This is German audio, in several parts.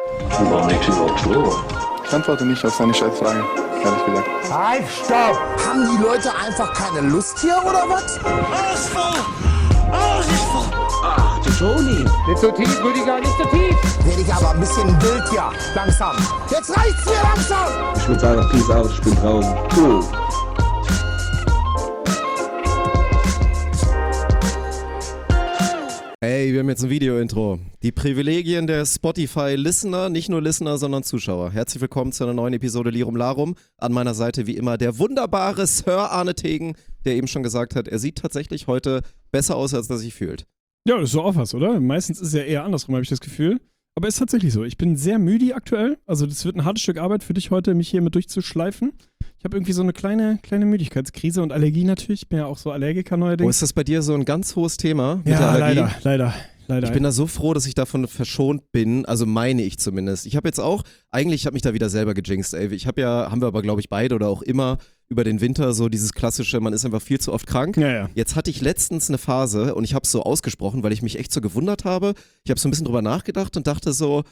Warum liegt hier überhaupt Stroh? Ich antworte nicht auf seine Scheißfrage, ehrlich gesagt. Halt, stopp! Haben die Leute einfach keine Lust hier, oder was? Ach, du Toni. Nicht so tief, Rüdiger, nicht so tief. Werde ich aber ein bisschen wild hier. Langsam. Jetzt reicht's mir langsam! Ich würde sagen, peace out, ich bin draußen. Cool. Hey, wir haben jetzt ein Video-Intro. Die Privilegien der Spotify-Listener, nicht nur Listener, sondern Zuschauer. Herzlich willkommen zu einer neuen Episode Lirum Larum. An meiner Seite wie immer der wunderbare Sir Arne Tegen, der eben schon gesagt hat, er sieht tatsächlich heute besser aus, als er sich fühlt. Ja, das ist so auch was, oder? Meistens ist es ja eher andersrum, habe ich das Gefühl. Aber es ist tatsächlich so. Ich bin sehr müde aktuell. Also das wird ein hartes Stück Arbeit für dich heute, mich hier mit durchzuschleifen. Ich habe irgendwie so eine kleine Müdigkeitskrise und Allergie natürlich. Ich bin ja auch so Allergiker neuerdings. Oh, ist das bei dir so ein ganz hohes Thema mit ja, der Allergie? leider. Ich bin da so froh, dass ich davon verschont bin, also meine ich zumindest. Ich habe jetzt auch, ich habe mich da wieder selber gejinxt, ey. Haben wir aber glaube ich beide oder auch immer über den Winter so dieses klassische, man ist einfach viel zu oft krank. Ja. Jetzt hatte ich letztens eine Phase und ich habe es so ausgesprochen, weil ich mich echt so gewundert habe. Ich habe so ein bisschen drüber nachgedacht und dachte so,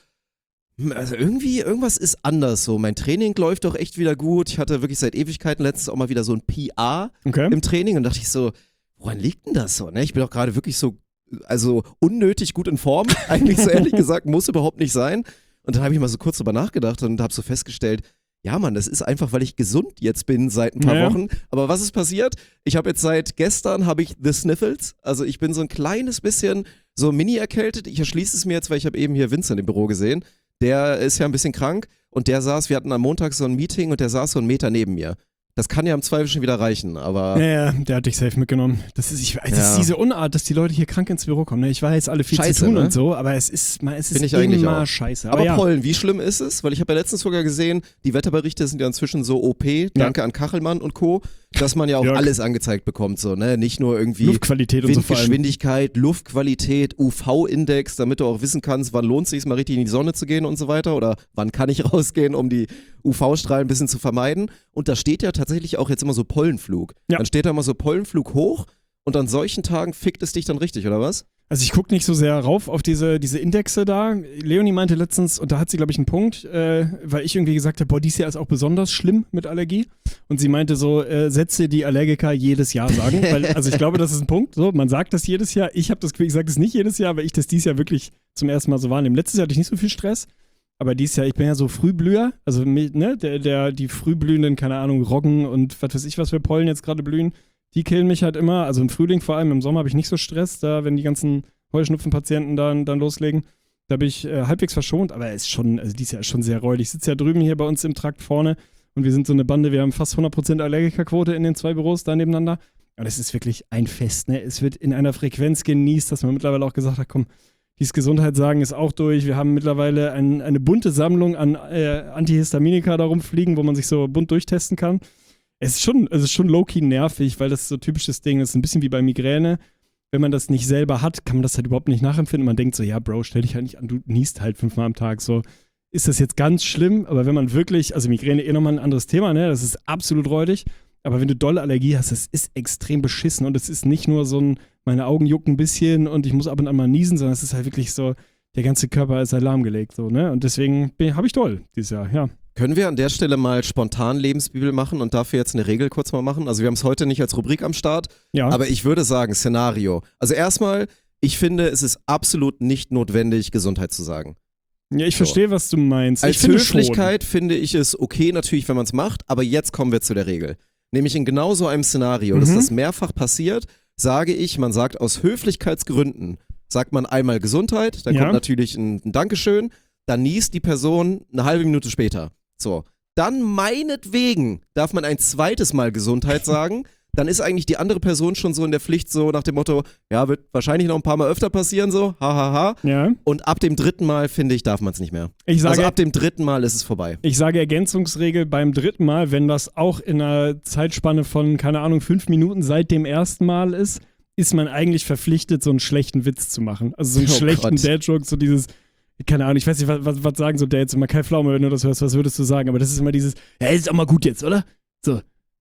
also irgendwas ist anders so. Mein Training läuft doch echt wieder gut. Ich hatte wirklich seit Ewigkeiten letztens auch mal wieder so ein PR im Training und dachte ich so, woran liegt denn das so? Ne? Ich bin doch gerade wirklich so, also unnötig gut in Form, eigentlich so ehrlich gesagt, muss überhaupt nicht sein. Und dann habe ich mal so kurz drüber nachgedacht und habe so festgestellt, ja Mann, das ist einfach, weil ich gesund jetzt bin seit ein paar Wochen. Aber was ist passiert? Ich habe jetzt seit gestern the Sniffles, also ich bin so ein kleines bisschen so mini erkältet. Ich erschließe es mir jetzt, weil ich habe eben hier Vincent im Büro gesehen. Der ist ja ein bisschen krank und wir hatten am Montag so ein Meeting und der saß so einen Meter neben mir. Das kann ja im Zweifel schon wieder reichen, aber... Ja, der hat dich safe mitgenommen. Das ist diese Unart, dass die Leute hier krank ins Büro kommen. Ne? Ich weiß, alle viel scheiße, zu tun ne? Und so, aber es ist immer scheiße. Aber ja. Pollen, wie schlimm ist es? Weil ich habe ja letztens sogar gesehen, die Wetterberichte sind ja inzwischen so OP, danke an Kachelmann und Co., dass man ja auch alles angezeigt bekommt, so, ne? Nicht nur irgendwie Luftqualität und so vor allem. Windgeschwindigkeit, Luftqualität, UV-Index, damit du auch wissen kannst, wann lohnt es sich mal richtig in die Sonne zu gehen und so weiter oder wann kann ich rausgehen, um die UV-Strahlen ein bisschen zu vermeiden. Und da steht ja tatsächlich auch jetzt immer so Pollenflug. Ja. Dann steht da immer so Pollenflug hoch und an solchen Tagen fickt es dich dann richtig, oder was? Also ich gucke nicht so sehr rauf auf diese Indexe da. Leonie meinte letztens, und da hat sie, glaube ich, einen Punkt, weil ich irgendwie gesagt habe, boah, dieses Jahr ist auch besonders schlimm mit Allergie. Und sie meinte so, Sätze, die Allergiker jedes Jahr sagen. Also ich glaube, das ist ein Punkt. So, man sagt das jedes Jahr. Ich habe das Gefühl, ich sage das nicht jedes Jahr, weil ich das dieses Jahr wirklich zum ersten Mal so wahrnehme. Letztes Jahr hatte ich nicht so viel Stress. Aber dieses Jahr, ich bin ja so Frühblüher, also ne, die frühblühenden, keine Ahnung, Roggen und was weiß ich, was für Pollen jetzt gerade blühen, die killen mich halt immer. Also im Frühling vor allem, im Sommer habe ich nicht so Stress, da wenn die ganzen Heuschnupfenpatienten dann loslegen. Da bin ich halbwegs verschont, aber es ist schon, also dieses Jahr ist schon sehr räudig. Ich sitze ja drüben hier bei uns im Trakt vorne und wir sind so eine Bande, wir haben fast 100% Allergikerquote in den 2 Büros da nebeneinander. Und es ist wirklich ein Fest, ne? Es wird in einer Frequenz genießt, dass man mittlerweile auch gesagt hat, komm, dieses Gesundheitssagen ist auch durch. Wir haben mittlerweile eine bunte Sammlung an Antihistaminika da rumfliegen, wo man sich so bunt durchtesten kann. Es ist schon low-key nervig, weil das so typisches Ding ist. Ein bisschen wie bei Migräne. Wenn man das nicht selber hat, kann man das halt überhaupt nicht nachempfinden. Man denkt so, ja, Bro, stell dich halt nicht an, du niest halt 5-mal am Tag. So, ist das jetzt ganz schlimm? Aber wenn man wirklich, also Migräne nochmal ein anderes Thema, ne? Das ist absolut räudig. Aber wenn du dolle Allergie hast, das ist extrem beschissen. Und es ist nicht nur so ein, meine Augen jucken ein bisschen und ich muss ab und an mal niesen, sondern es ist halt wirklich so, der ganze Körper ist lahmgelegt. So, ne? Und deswegen habe ich doll dieses Jahr, ja. Können wir an der Stelle mal spontan Lebensbibel machen und dafür jetzt eine Regel kurz mal machen? Also wir haben es heute nicht als Rubrik am Start, aber ich würde sagen, Szenario. Also erstmal, ich finde, es ist absolut nicht notwendig, Gesundheit zu sagen. Ja, ich verstehe, was du meinst. Als Höflichkeit finde ich es okay natürlich, wenn man es macht, aber jetzt kommen wir zu der Regel. Nämlich in genau so einem Szenario, dass das mehrfach passiert, sage ich, man sagt aus Höflichkeitsgründen, sagt man einmal Gesundheit, dann kommt natürlich ein Dankeschön, dann niest die Person eine halbe Minute später. So, dann meinetwegen darf man ein zweites Mal Gesundheit sagen, dann ist eigentlich die andere Person schon so in der Pflicht, so nach dem Motto, ja, wird wahrscheinlich noch ein paar Mal öfter passieren, so, hahaha. Ja. Und ab dem 3. Mal, finde ich, darf man es nicht mehr. Also ab dem 3. Mal ist es vorbei. Ich sage Ergänzungsregel beim 3. Mal, wenn das auch in einer Zeitspanne von, keine Ahnung, 5 Minuten seit dem ersten Mal ist man eigentlich verpflichtet, so einen schlechten Witz zu machen. Also so einen schlechten Dad-Joke, so dieses, keine Ahnung, ich weiß nicht, was sagen so Dads immer, Kai Pflaume, wenn du das hörst, was würdest du sagen? Aber das ist immer dieses, ja, ist auch mal gut jetzt, oder? So.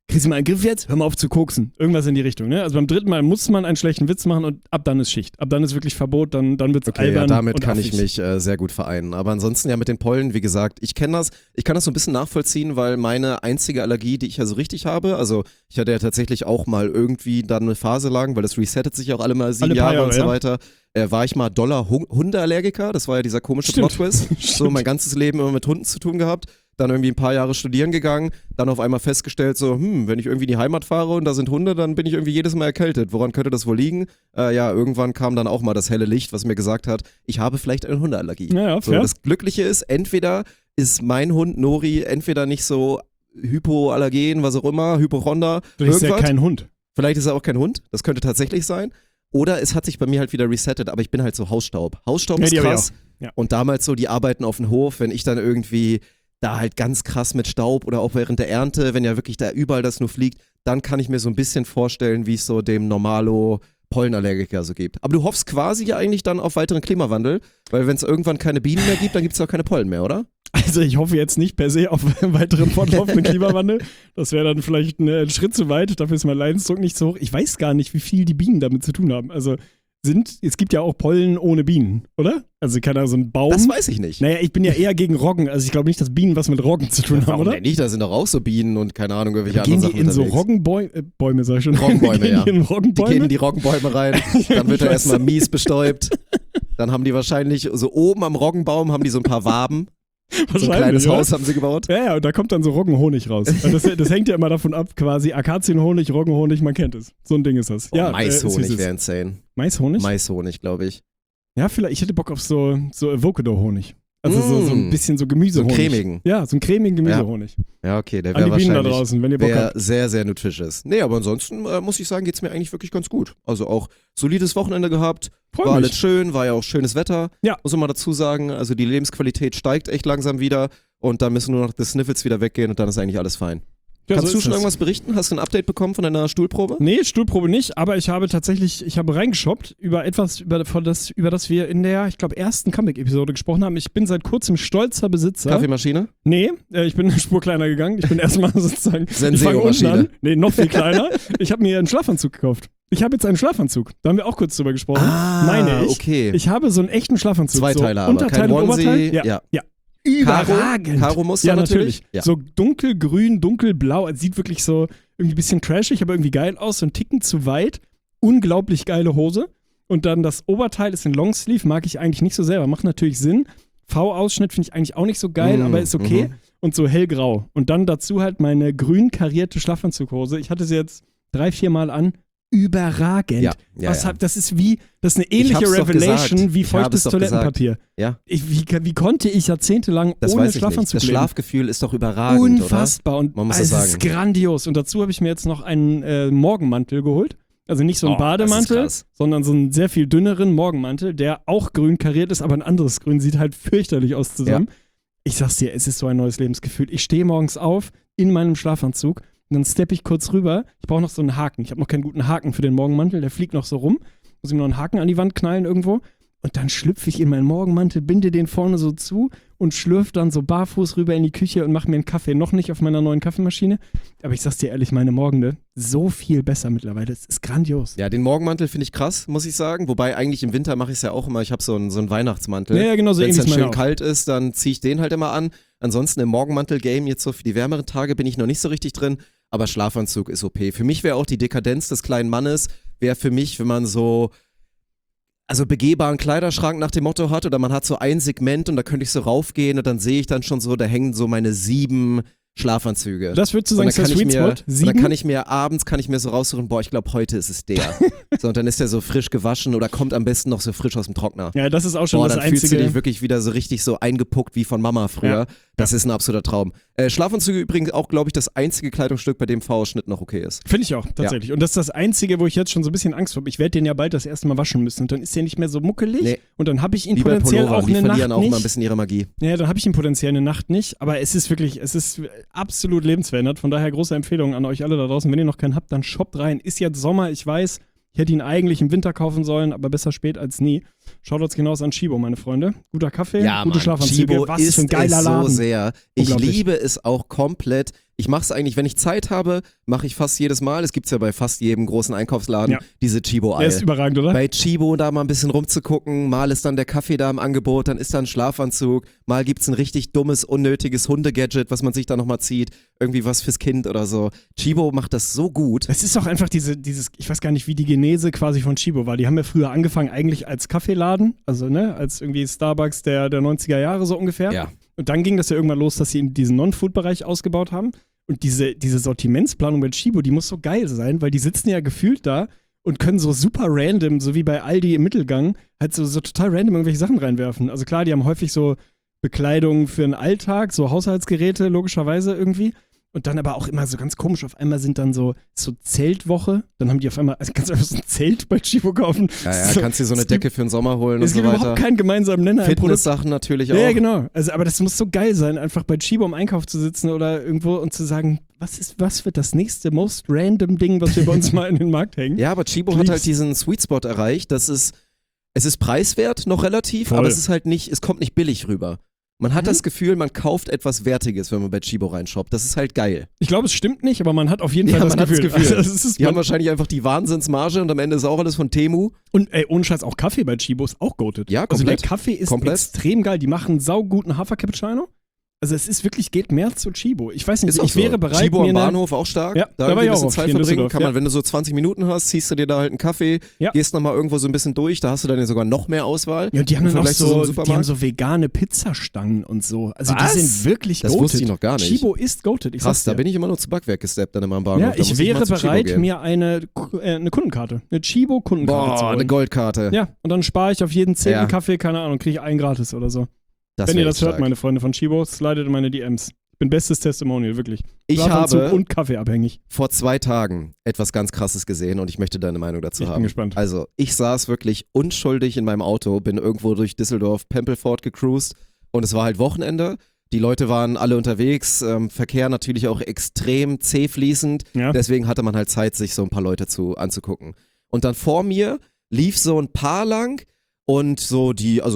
kriegst du mal einen Griff jetzt? Hör mal auf zu koksen. Irgendwas in die Richtung, ne? Also beim dritten Mal muss man einen schlechten Witz machen und ab dann ist Schicht. Ab dann ist wirklich Verbot, dann wird's Okay, albern. ja, damit und kann ich affig. mich sehr gut vereinen. Aber ansonsten ja mit den Pollen, wie gesagt, ich kann das so ein bisschen nachvollziehen, weil meine einzige Allergie, die ich ja so richtig habe, also ich hatte ja tatsächlich auch mal irgendwie dann eine Phase lang, weil das resettet sich auch alle mal 7 Alle paar Jahre und so Jahre, weiter, war ich mal doller Hundeallergiker. Das war ja dieser komische Plot-Twist. So mein ganzes Leben immer mit Hunden zu tun gehabt. Dann irgendwie ein paar Jahre studieren gegangen, dann auf einmal festgestellt, so, wenn ich irgendwie in die Heimat fahre und da sind Hunde, dann bin ich irgendwie jedes Mal erkältet. Woran könnte das wohl liegen? Ja, irgendwann kam dann auch mal das helle Licht, was mir gesagt hat, ich habe vielleicht eine Hundeallergie. Ja, So, fair. das Glückliche ist, entweder ist mein Hund Nori entweder nicht so hypoallergen, was auch immer, Hypochonder, Vielleicht ist ja irgendwas. kein Hund. Vielleicht ist er auch kein Hund, das könnte tatsächlich sein. Oder es hat sich bei mir halt wieder resettet, aber ich bin halt so Hausstaub. Hausstaub Ja, ist die hab ich krass. auch. Ja. Und damals so die Arbeiten auf dem Hof, wenn ich dann irgendwie da halt ganz krass mit Staub oder auch während der Ernte, wenn ja wirklich da überall das nur fliegt, dann kann ich mir so ein bisschen vorstellen, wie es so dem Normalo Pollenallergiker so gibt. Aber du hoffst quasi ja eigentlich dann auf weiteren Klimawandel, weil wenn es irgendwann keine Bienen mehr gibt, dann gibt es auch keine Pollen mehr, oder? Also ich hoffe jetzt nicht per se auf einen weiteren fortlaufenden Klimawandel. Das wäre dann vielleicht ein Schritt zu weit. Dafür ist mein Leidensdruck nicht so hoch. Ich weiß gar nicht, wie viel die Bienen damit zu tun haben. Also es gibt ja auch Pollen ohne Bienen, oder? Also kann da so ein Baum. Das weiß ich nicht. Naja, ich bin ja eher gegen Roggen. Also ich glaube nicht, dass Bienen was mit Roggen zu tun haben, Warum oder? denn nicht? Da sind doch auch so Bienen und keine Ahnung, irgendwelche Gehen anderen die Sachen in so unterwegs. Roggenbäume, sag ich schon. Roggenbäume, Gehen ja. die in Die Roggenbäume? gehen in die Roggenbäume rein, dann wird Ich er erstmal weiß. mies bestäubt. Dann haben die wahrscheinlich, so oben am Roggenbaum haben die so ein paar Waben. So ein Wahrscheinlich, kleines oder? Haus haben sie gebaut. Ja, und da kommt dann so Roggenhonig raus. Also das hängt ja immer davon ab, quasi Akazienhonig, Roggenhonig, man kennt es. So ein Ding ist das. Ja, Maishonig ist wäre insane. Maishonig? Maishonig, glaube ich. Ja, vielleicht, ich hätte Bock auf so Avocado-Honig. Also so ein bisschen so Gemüsehonig. So einen cremigen. Ja, so einen cremigen Gemüsehonig. Ja, okay, der An wäre die Bienen da wahrscheinlich draußen, wenn ihr Bock habt. sehr, sehr nutritious. Nee, aber ansonsten muss ich sagen, geht's mir eigentlich wirklich ganz gut. Also auch solides Wochenende gehabt, Freut war mich. alles schön, war ja auch schönes Wetter. Ja. Muss man mal dazu sagen, also die Lebensqualität steigt echt langsam wieder und dann müssen nur noch die Sniffles wieder weggehen und dann ist eigentlich alles fein. Ja, Kannst so du ist schon das. irgendwas berichten? Hast du ein Update bekommen von deiner Stuhlprobe? Nee, Stuhlprobe nicht, aber ich habe reingeshoppt über etwas, über das wir in der, ich glaube, ersten Comeback-Episode gesprochen haben. Ich bin seit kurzem stolzer Besitzer. Kaffeemaschine? Nee, ich bin eine Spur kleiner gegangen. Ich bin erstmal sozusagen, ich fange unten Senseo-Maschine. an. Nee, noch viel kleiner. Ich habe mir einen Schlafanzug gekauft. Ich habe jetzt einen Schlafanzug. Da haben wir auch kurz drüber gesprochen. Meine ich. okay. Ich habe so einen echten Schlafanzug. Zweiteiler, so aber Unterteil kein und Oberteil. Onesie. Ja. Überragend. Karo-Muster Ja, natürlich. natürlich. So dunkelgrün, dunkelblau. Es sieht wirklich so irgendwie ein bisschen trashig, aber irgendwie geil aus. So ein Ticken zu weit. Unglaublich geile Hose. Und dann das Oberteil ist ein Longsleeve. Mag ich eigentlich nicht so selber. Macht natürlich Sinn. V-Ausschnitt finde ich eigentlich auch nicht so geil, aber ist okay. Und so hellgrau. Und dann dazu halt meine grün karierte Schlafanzughose. Ich hatte sie jetzt 3-4 Mal an. Überragend. Ja, Das ist eine ähnliche hab's doch Revelation gesagt. wie Ich habe feuchtes es doch gesagt. Toilettenpapier. Ja. Wie konnte ich jahrzehntelang Das ohne weiß ich nicht. Schlafanzug Das leben? Schlafgefühl ist doch überragend, Unfassbar. Und Man muss es das ist sagen. grandios. Und dazu habe ich mir jetzt noch einen Morgenmantel geholt. Also nicht so einen Oh, das ist Bademantel, krass. sondern so einen sehr viel dünneren Morgenmantel, der auch grün kariert ist, aber ein anderes Grün. Sieht halt fürchterlich aus zusammen. Ich sag's dir, es ist so ein neues Lebensgefühl. Ich stehe morgens auf in meinem Schlafanzug und dann steppe ich kurz rüber. Ich brauche noch so einen Haken. Ich habe noch keinen guten Haken für den Morgenmantel. Der fliegt noch so rum. Muss ihm noch einen Haken an die Wand knallen irgendwo. Und dann schlüpfe ich in meinen Morgenmantel, binde den vorne so zu und schlürfe dann so barfuß rüber in die Küche und mache mir einen Kaffee. Noch nicht auf meiner neuen Kaffeemaschine. Aber ich sag's dir ehrlich, meine Morgende, so viel besser mittlerweile. Es ist grandios. Ja, den Morgenmantel finde ich krass, muss ich sagen. Wobei eigentlich im Winter mache ich es ja auch immer. Ich habe so einen Weihnachtsmantel. Ja, genau, so Wenn es ähnlich dann meine schön auch. kalt ist, dann ziehe ich den halt immer an. Ansonsten im Morgenmantel-Game jetzt so für die wärmeren Tage bin ich noch nicht so richtig drin. Aber Schlafanzug ist OP. Für mich wäre auch die Dekadenz des kleinen Mannes, wäre für mich, wenn man so begehbaren Kleiderschrank nach dem Motto hat oder man hat so ein Segment und da könnte ich so raufgehen und dann sehe ich dann schon so, da hängen so meine 7 Schlafanzüge. Das würdest du sagen, Und ist der dann Sweet Spot? und dann 7? kann ich mir abends so raussuchen, boah, ich glaube, heute ist es der. So, und dann ist der so frisch gewaschen oder kommt am besten noch so frisch aus dem Trockner. Ja, das ist auch schon Boah, das dann fühlst du Einzige. dich wirklich wieder so richtig so eingepuckt wie von Mama früher. Ja. Das ist ein absoluter Traum. Schlafanzüge übrigens auch, glaube ich, das einzige Kleidungsstück, bei dem V-Ausschnitt noch okay ist. Finde ich auch, tatsächlich. Und das ist das Einzige, wo ich jetzt schon so ein bisschen Angst habe. Ich werde den ja bald das erste Mal waschen müssen. Und dann ist der nicht mehr so muckelig. Nee. Und dann habe ich ihn Wie bei potenziell Pullovern, auch die eine Nacht verlieren auch nicht. mal ein bisschen ihre Magie. Ja, dann habe ich ihn potenziell eine Nacht nicht. Aber es ist absolut lebensverändert. Von daher große Empfehlung an euch alle da draußen. Wenn ihr noch keinen habt, dann shoppt rein. Ist jetzt Sommer, ich weiß. Ich hätte ihn eigentlich im Winter kaufen sollen, aber besser spät als nie. Shoutouts hinaus an Chibo, meine Freunde. Guter Kaffee, Ja, gute Mann, Schlafanzüge. Chibo Was ist für ein geiler es so Laden. sehr. Ich Unglaublich. liebe es auch komplett. Ich mache es eigentlich, wenn ich Zeit habe, mache ich fast jedes Mal. Es gibt ja bei fast jedem großen Einkaufsladen diese Chibo-Eier. Der ist überragend, oder? Bei Chibo da mal ein bisschen rumzugucken, mal ist dann der Kaffee da im Angebot, dann ist da ein Schlafanzug, mal gibt's ein richtig dummes, unnötiges Hundegadget, was man sich da nochmal zieht, irgendwie was fürs Kind oder so. Chibo macht das so gut. Es ist auch einfach dieses, ich weiß gar nicht, wie die Genese quasi von Chibo war. Die haben ja früher angefangen eigentlich als Kaffeeladen, also ne, als irgendwie Starbucks der 90er Jahre so ungefähr. Ja. Und dann ging das ja irgendwann los, dass sie in diesen Non-Food-Bereich ausgebaut haben. Und diese Sortimentsplanung bei Chibo, die muss so geil sein, weil die sitzen ja gefühlt da und können so super random, so wie bei Aldi im Mittelgang, halt so total random irgendwelche Sachen reinwerfen. Also klar, die haben häufig so Bekleidung für den Alltag, so Haushaltsgeräte logischerweise irgendwie. Und dann aber auch immer so ganz komisch, auf einmal sind dann so Zeltwoche, dann haben die auf einmal, also kannst du einfach so ein Zelt bei Chibo kaufen. Ja, so, kannst dir so eine Decke für den Sommer holen und es so gibt weiter. überhaupt keinen gemeinsamen Nenner. Fitness-Sachen natürlich auch. Ja, genau. Also, aber das muss so geil sein, einfach bei Chibo im Einkauf zu sitzen oder irgendwo und zu sagen, was wird das nächste most random Ding, was wir bei uns mal in den Markt hängen? Ja, aber Chibo hat halt diesen Sweet Spot erreicht, es ist preiswert noch relativ, Voll. aber es ist halt nicht, es kommt nicht billig rüber. Man hat das Gefühl, man kauft etwas Wertiges, wenn man bei Chibo reinshoppt. Das ist halt geil. Ich glaube, es stimmt nicht, aber man hat auf jeden Fall das man hat's Gefühl. Gefühl. Also, es ist Die haben wahrscheinlich einfach die Wahnsinnsmarge und am Ende ist auch alles von Temu. und ey, ohne Scheiß, auch Kaffee bei Chibo ist auch goated. Ja, Also der komplett. Kaffee ist Komplett. extrem geil. Die machen sauguten Hafer-Cappuccino. Also es ist wirklich, geht mehr zu Chibo. Ich weiß nicht, Ist auch ich wäre so. bereit, Chibo mir am eine- Bahnhof auch stark. Ja, da da war irgendwie ich ein auch bisschen oft Zeit hier in verbringen Düsseldorf, kann man, ja. wenn du so 20 Minuten hast, ziehst du dir da halt einen Kaffee, Ja. gehst nochmal irgendwo so ein bisschen durch, da hast du dann ja sogar noch mehr Auswahl. Ja, und die haben im dann auch Vergleich zu so einem so, die haben Supermarkt. so vegane Pizzastangen und so. Also Was? die sind wirklich Das goated. wusste ich noch gar nicht. Chibo ist goated. Ich Krass, sag's da dir. bin ich immer nur zu Backwerk gesteppt dann immer am Bahnhof. Ja, Da ich muss wäre mal zu Chibo bereit, gehen. mir eine Kundenkarte, eine Chibo-Kundenkarte zu Boah, holen. eine Goldkarte. Ja, und dann spare ich auf jeden 10. Ja. Kaffee, keine Ahnung, kriege ich einen gratis oder so. Das Wenn wär ihr das echt hört, stark. meine Freunde von Chibo, slidet in meine DMs. Ich bin bestes Testimonial, wirklich. Ich Schlafanzug habe und Kaffee abhängig. vor 2 Tagen etwas ganz Krasses gesehen und ich möchte deine Meinung dazu Ich bin haben. gespannt. Also, ich saß wirklich unschuldig in meinem Auto, bin irgendwo durch Düsseldorf, Pempelfort gecruised und es war halt Wochenende. Die Leute waren alle unterwegs, Verkehr natürlich auch extrem zäh fließend. Ja. Deswegen hatte man halt Zeit, sich so ein paar Leute anzugucken. Und dann vor mir lief so ein Paar lang und so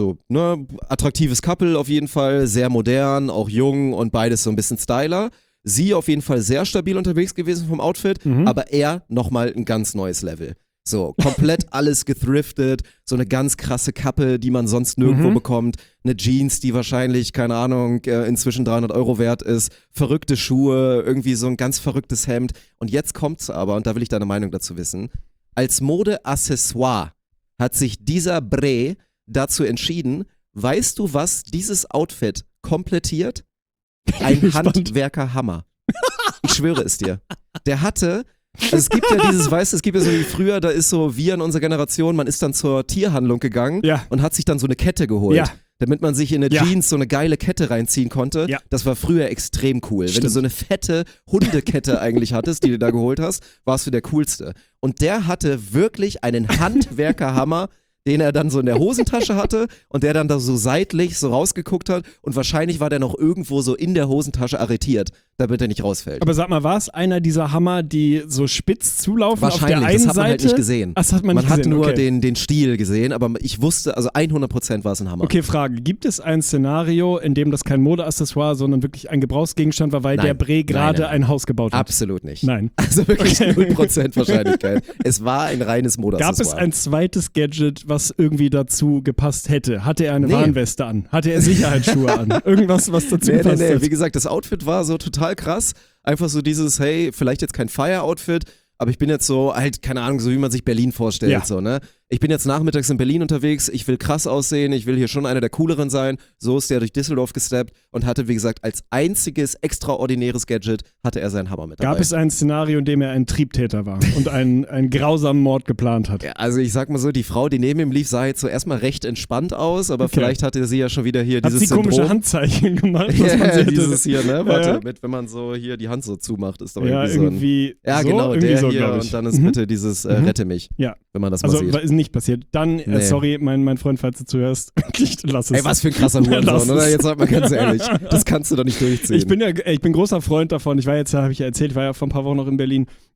attraktives Couple auf jeden Fall, sehr modern, auch jung und beides so ein bisschen styler. Sie auf jeden Fall sehr stabil unterwegs gewesen vom Outfit, aber er nochmal ein ganz neues Level. So, komplett alles gethriftet, so eine ganz krasse Kappe, die man sonst nirgendwo bekommt, eine Jeans, die wahrscheinlich, keine Ahnung, inzwischen 300 € wert ist, verrückte Schuhe, irgendwie so ein ganz verrücktes Hemd. Und jetzt kommt's aber, und da will ich deine Meinung dazu wissen, als Modeaccessoire hat sich dieser Bre dazu entschieden, weißt du, was dieses Outfit komplettiert? Ein Handwerkerhammer. Ich schwöre es dir. Der hatte, also es gibt ja dieses, weißt du, es gibt ja so wie früher, da ist so, wir in unserer Generation, man ist dann zur Tierhandlung gegangen Ja. und hat sich dann so eine Kette geholt. Ja. Damit man sich in eine Ja. Jeans so eine geile Kette reinziehen konnte. Ja. Das war früher extrem cool. Wenn du Stimmt. so eine fette Hundekette eigentlich hattest, die du da geholt hast, warst du der Coolste. Und der hatte wirklich einen Handwerkerhammer, den er dann so in der Hosentasche hatte und der dann da so seitlich so rausgeguckt hat und wahrscheinlich war der noch irgendwo so in der Hosentasche arretiert, damit er nicht rausfällt. Aber sag mal, war es einer dieser Hammer, die so spitz zulaufen auf der Wahrscheinlich, einen das hat man Seite? halt nicht gesehen. Ach, das hat man nicht hat gesehen, nur okay. den Stil gesehen, aber ich wusste, also 100% war es ein Hammer. Okay, Frage. Gibt es ein Szenario, in dem das kein Modeaccessoire, sondern wirklich ein Gebrauchsgegenstand war, weil Nein. der Bre gerade Nein. ein Haus gebaut hat? Absolut nicht. Nein. Also wirklich 0% Wahrscheinlichkeit. Es war ein reines Gab Modeaccessoire. es ein zweites Gadget, was irgendwie dazu gepasst hätte? Hatte er eine Nee. Warnweste an? Hatte er Sicherheitsschuhe an? Irgendwas, was dazu gepasst Nee. hat? Wie gesagt, das Outfit war so total krass. Einfach so dieses, hey, vielleicht jetzt kein Fire-Outfit, aber ich bin jetzt so, halt, keine Ahnung, so wie man sich Berlin vorstellt. Ja. So, ne? Ich bin jetzt nachmittags in Berlin unterwegs, ich will krass aussehen, ich will hier schon einer der Cooleren sein. So ist der durch Düsseldorf gesteppt und hatte, wie gesagt, als einziges extraordinäres Gadget hatte er seinen Hammer mit dabei. Gab es ein Szenario, in dem er ein Triebtäter war und einen grausamen Mord geplant hat? Ja, also ich sag mal so, die Frau, die neben ihm lief, sah jetzt so erstmal recht entspannt aus, aber Okay. vielleicht hatte sie ja schon wieder hier Hat dieses sie Syndrom. komische Handzeichen gemacht? was man Ja, sie hätte- dieses hier, ne? Warte, Ja. wenn man so hier die Hand so zumacht, ist doch Ja, irgendwie so ein... irgendwie. Ja, so, genau, irgendwie der so, hier glaub ich. und dann ist bitte dieses Rette mich, Ja. wenn man das mal Also sieht. ist nicht passiert. Dann, Nee. sorry, mein Freund, falls du zuhörst, lass es. Ey, was für ein krasser Lass Hurensohn, oder? es. Jetzt sag mal ganz ehrlich, das kannst du doch nicht durchziehen. Ich bin großer Freund davon. Ich war jetzt, habe ich ja erzählt, ich war ja vor ein paar Wochen noch in Berlin.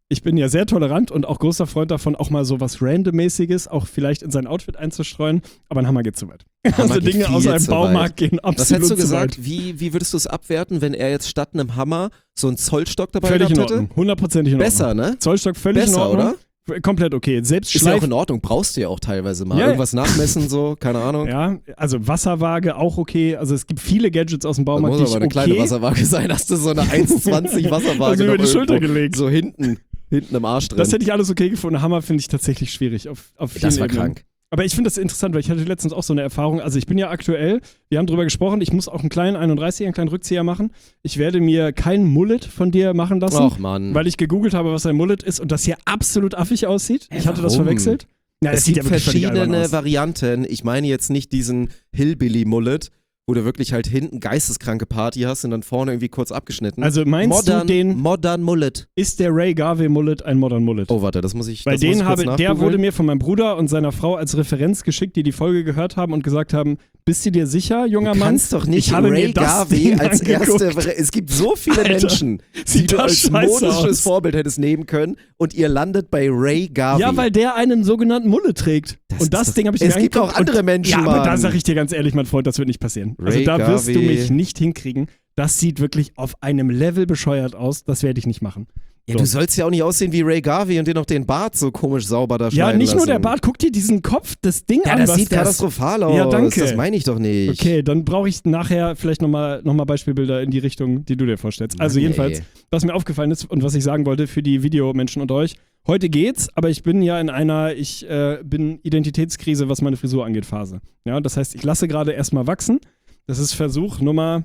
Ich bin ja sehr tolerant und auch großer Freund davon, auch mal so was Randommäßiges auch vielleicht in sein Outfit einzustreuen. Aber ein Hammer geht zu weit. Hammer Also geht Dinge viel aus einem zu Baumarkt gehen absolut Was hättest du zu gesagt? weit. Wie würdest du es abwerten, wenn er jetzt statt einem Hammer so einen Zollstock dabei Völlig in gehabt hätte? Ordnung. 100%ig in Ordnung. Besser, ne? Zollstock völlig in Besser, Ordnung. oder? Komplett okay. Selbst Ist ja auch Schleif. in Ordnung, brauchst du ja auch teilweise mal. Ja. Irgendwas nachmessen, so, keine Ahnung. Ja, also Wasserwaage auch okay. Also es gibt viele Gadgets aus dem Da Baumarkt, muss die aber ich eine okay. kleine Wasserwaage sein. Hast du so eine 1,20 Wasserwaage Also über noch die Schulter irgendwo gelegt. So hinten im Arsch drin. Das hätte ich alles okay gefunden. Hammer finde ich tatsächlich schwierig auf vielen Das war Ebenen. krank. Aber ich finde das interessant, weil ich hatte letztens auch so eine Erfahrung. Also ich bin ja aktuell, wir haben drüber gesprochen, ich muss auch einen kleinen 31er, einen kleinen Rückzieher machen. Ich werde mir keinen Mullet von dir machen lassen, Och, Mann. weil ich gegoogelt habe, was ein Mullet ist und das hier absolut affig aussieht. Ich hatte das warum? verwechselt. Ja, Es gibt wirklich völlig albern verschiedene aus. Varianten. Ich meine jetzt nicht diesen Hillbilly-Mullet, wo du wirklich halt hinten geisteskranke Party hast und dann vorne irgendwie kurz abgeschnitten. Also meinst du, den Modern Mullet. ist der Ray Garvey Mullet ein Modern Mullet? Oh, warte, das muss ich Weil das muss ich den kurz der nachgoogeln. wurde mir von meinem Bruder und seiner Frau als Referenz geschickt, die die Folge gehört haben und gesagt haben, bist du dir sicher, junger Du Mann? kannst doch nicht ich habe Ray mir das Garvey Ding als angeguckt. erste. Es gibt so viele Alter, Menschen, die sieht du das als scheiße modisches aus. Vorbild hättest nehmen können und ihr landet bei Ray Garvey. Ja, weil der einen sogenannten Mullet trägt. Das und das ist doch- Ding habe ich Es mir gibt angeguckt auch andere und, Menschen, Ja, aber da Mann. sage ich dir ganz ehrlich, mein Freund, das wird nicht passieren. Also Ray da wirst du Garvey. mich nicht hinkriegen. Das sieht wirklich auf einem Level bescheuert aus. Das werde ich nicht machen. Ja, du sollst ja auch nicht aussehen wie Ray Garvey und dir noch den Bart so komisch sauber da Ja, schneiden nicht nur lassen. der Bart. Guck dir diesen Kopf, das Ding Ja, an. das was sieht katastrophal aus. Ja, danke. Das meine ich doch nicht. Okay, dann brauche ich nachher vielleicht nochmal Beispielbilder in die Richtung, die du dir vorstellst. Also Mann, jedenfalls, ey. was mir aufgefallen ist und was ich sagen wollte für die Videomenschen unter euch, heute geht's, aber ich bin ja in einer, bin Identitätskrise, was meine Frisur angeht, Phase. Ja, das heißt, ich lasse gerade erstmal wachsen. Das ist Versuch Nummer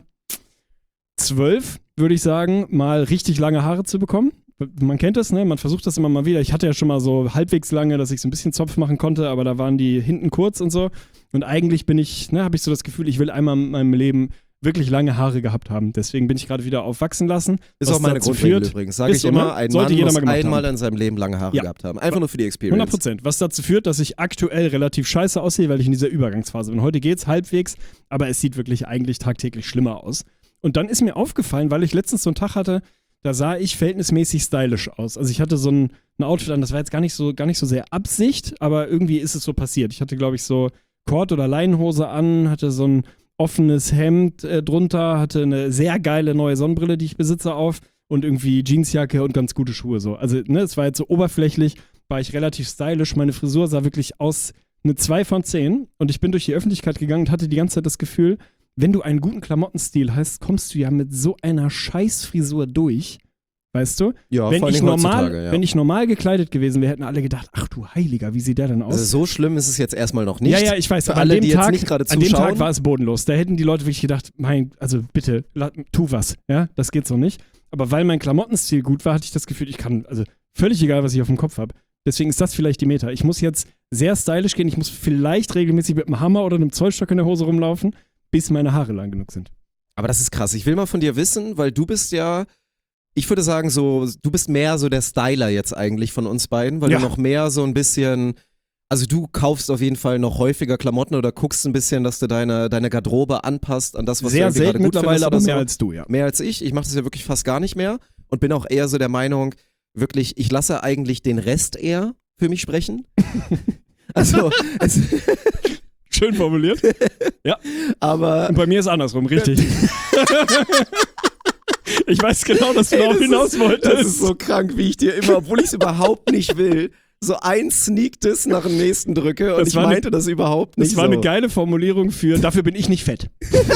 12, würde ich sagen, mal richtig lange Haare zu bekommen. Man kennt das, ne? Man versucht das immer mal wieder. Ich hatte ja schon mal so halbwegs lange, dass ich so ein bisschen Zopf machen konnte, aber da waren die hinten kurz und so. Und eigentlich habe ich so das Gefühl, ich will einmal in meinem Leben wirklich lange Haare gehabt haben. Deswegen bin ich gerade wieder auf wachsen lassen. Ist was auch meine dazu Grundregel führt, übrigens. Sage ist ich so, immer, ne? ein Sollte Mann jeder muss mal gemacht einmal haben. in seinem Leben lange Haare Ja. gehabt haben. Einfach nur für die Experience. 100%. Was dazu führt, dass ich aktuell relativ scheiße aussehe, weil ich in dieser Übergangsphase bin. Heute geht's halbwegs, aber es sieht wirklich eigentlich tagtäglich schlimmer aus. Und dann ist mir aufgefallen, weil ich letztens so einen Tag hatte, da sah ich verhältnismäßig stylisch aus. Also ich hatte so ein Outfit an, das war jetzt gar nicht so sehr Absicht, aber irgendwie ist es so passiert. Ich hatte, glaube ich, so Kord- oder Leinenhose an, hatte so ein offenes Hemd drunter, hatte eine sehr geile neue Sonnenbrille, die ich besitze, auf und irgendwie Jeansjacke und ganz gute Schuhe so. Also, ne, es war jetzt so oberflächlich, war ich relativ stylisch. Meine Frisur sah wirklich aus eine 2 von 10 und ich bin durch die Öffentlichkeit gegangen und hatte die ganze Zeit das Gefühl, wenn du einen guten Klamottenstil hast, kommst du ja mit so einer Scheißfrisur durch. Weißt du? Ja, wenn, vor ich allem normal, heutzutage, ja. wenn ich normal gekleidet gewesen wäre, hätten alle gedacht, ach du Heiliger, wie sieht der denn aus? Also so schlimm ist es jetzt erstmal noch nicht. Ja, ich weiß, Für aber alle, an dem die Tag, jetzt nicht gerade an dem zuschauen. Tag war es bodenlos. Da hätten die Leute wirklich gedacht, also bitte, tu was. Ja, das geht so nicht. Aber weil mein Klamottenstil gut war, hatte ich das Gefühl, ich kann, also völlig egal, was ich auf dem Kopf habe. Deswegen ist das vielleicht die Meta. Ich muss jetzt sehr stylisch gehen. Ich muss vielleicht regelmäßig mit einem Hammer oder einem Zollstock in der Hose rumlaufen, bis meine Haare lang genug sind. Aber das ist krass. Ich will mal von dir wissen, weil du bist ja, ich würde sagen, so, du bist mehr so der Styler jetzt eigentlich von uns beiden, weil Ja. du noch mehr so ein bisschen, also du kaufst auf jeden Fall noch häufiger Klamotten oder guckst ein bisschen, dass du deine Garderobe anpasst an das, was Sehr du irgendwie gerade selten gut mittlerweile, findest aber oder mehr so. als du, ja. Mehr als ich. Ich mache das ja wirklich fast gar nicht mehr und bin auch eher so der Meinung, wirklich, ich lasse eigentlich den Rest eher für mich sprechen. Also, Schön formuliert. aber Und bei mir ist andersrum, richtig. Ich weiß genau, dass du darauf hinaus wolltest. Das ist so krank, wie ich dir immer, obwohl ich es überhaupt nicht will, so ein Sneak-Diss nach dem nächsten drücke und Das ich war meinte das überhaupt nicht Das war so. eine geile Formulierung für, dafür bin ich nicht fett.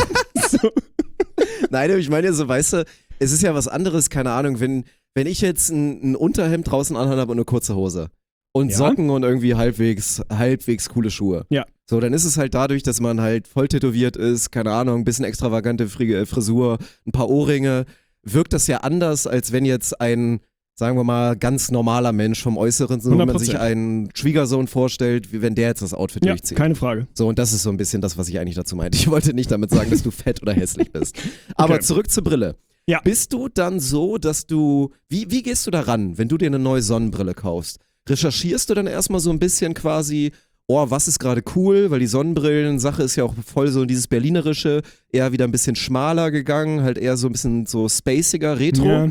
Nein, aber ich meine ja so, weißt du, es ist ja was anderes, keine Ahnung, wenn ich jetzt ein Unterhemd draußen anhabe und eine kurze Hose und Ja. Socken und irgendwie halbwegs coole Schuhe. Ja. So, dann ist es halt dadurch, dass man halt voll tätowiert ist, keine Ahnung, ein bisschen extravagante Frisur, ein paar Ohrringe, wirkt das ja anders, als wenn jetzt ein, sagen wir mal, ganz normaler Mensch vom Äußeren, so wenn man 100%. sich einen Schwiegersohn vorstellt, wie wenn der jetzt das Outfit Ja, durchzieht. keine Frage. So, und das ist so ein bisschen das, was ich eigentlich dazu meinte. Ich wollte nicht damit sagen, dass du fett oder hässlich bist. Aber Okay. zurück zur Brille. Ja. Bist du dann so, dass du, wie gehst du da ran, wenn du dir eine neue Sonnenbrille kaufst? Recherchierst du dann erstmal so ein bisschen quasi, oh, was ist gerade cool, weil die Sonnenbrillen-Sache ist ja auch voll so dieses Berlinerische, eher wieder ein bisschen schmaler gegangen, halt eher so ein bisschen so spaciger, retro. Ja.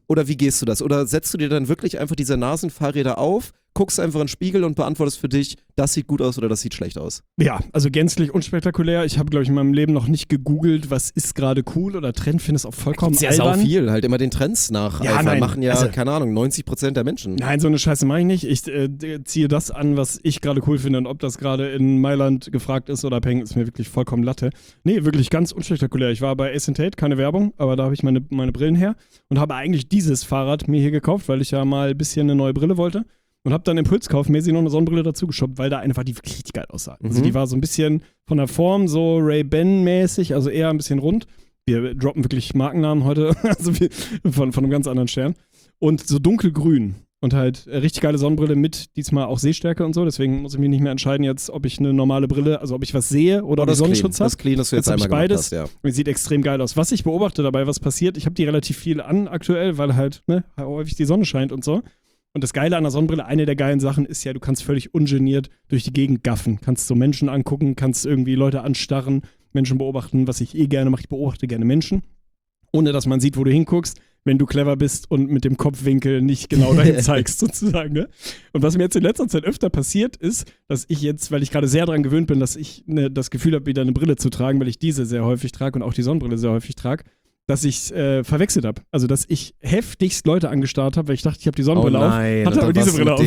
Oder wie gehst du das? Oder setzt du dir dann wirklich einfach diese Nasenfahrräder auf, guckst einfach in den Spiegel und beantwortest für dich, das sieht gut aus oder das sieht schlecht aus? Ja, also gänzlich unspektakulär. Ich habe, glaube ich, in meinem Leben noch nicht gegoogelt, was ist gerade cool oder Trend. Finde es auch vollkommen Gibt's ja sau albern. viel, halt immer den Trends nach. Ja, nein, machen ja, also- keine Ahnung, 90% der Menschen. Nein, so eine Scheiße mache ich nicht. Ich ziehe das an, was ich gerade cool finde. Und ob das gerade in Mailand gefragt ist oder Peng, ist mir wirklich vollkommen Latte. Nee, wirklich ganz unspektakulär. Ich war bei Ace & Tate, keine Werbung, aber da habe ich meine Brillen her und habe eigentlich dieses Fahrrad mir hier gekauft, weil ich ja mal ein bisschen eine neue Brille wollte. Und habe dann impulskaufmäßig noch eine Sonnenbrille dazu geshoppt, weil da eine war, die wirklich richtig geil aussah. Also die war so ein bisschen von der Form so Ray-Ban-mäßig, also eher ein bisschen rund. Wir droppen wirklich Markennamen heute, also von einem ganz anderen Stern. Und so dunkelgrün und halt richtig geile Sonnenbrille mit diesmal auch Sehstärke und so. Deswegen muss ich mich nicht mehr entscheiden jetzt, ob ich eine normale Brille, also ob ich was sehe oder ob ich Sonnenschutz habe. Das Clean, das du jetzt hab einmal ich gemacht beides. hast, ja. Und sieht extrem geil aus. Was ich beobachte dabei, was passiert, ich habe die relativ viel an aktuell, weil halt häufig die Sonne scheint und so. Und das Geile an der Sonnenbrille, eine der geilen Sachen ist ja, du kannst völlig ungeniert durch die Gegend gaffen. Kannst so Menschen angucken, kannst irgendwie Leute anstarren, Menschen beobachten, was ich gerne mache. Ich beobachte gerne Menschen, ohne dass man sieht, wo du hinguckst, wenn du clever bist und mit dem Kopfwinkel nicht genau dahin zeigst, sozusagen. Ne? Und was mir jetzt in letzter Zeit öfter passiert ist, dass ich jetzt, weil ich gerade sehr daran gewöhnt bin, dass ich das Gefühl habe, wieder eine Brille zu tragen, weil ich diese sehr häufig trage und auch die Sonnenbrille sehr häufig trage, dass ich verwechselt habe. Also, dass ich heftigst Leute angestarrt habe, weil ich dachte, ich habe die Sonnenbrille auf, hatte aber diese Brille auf.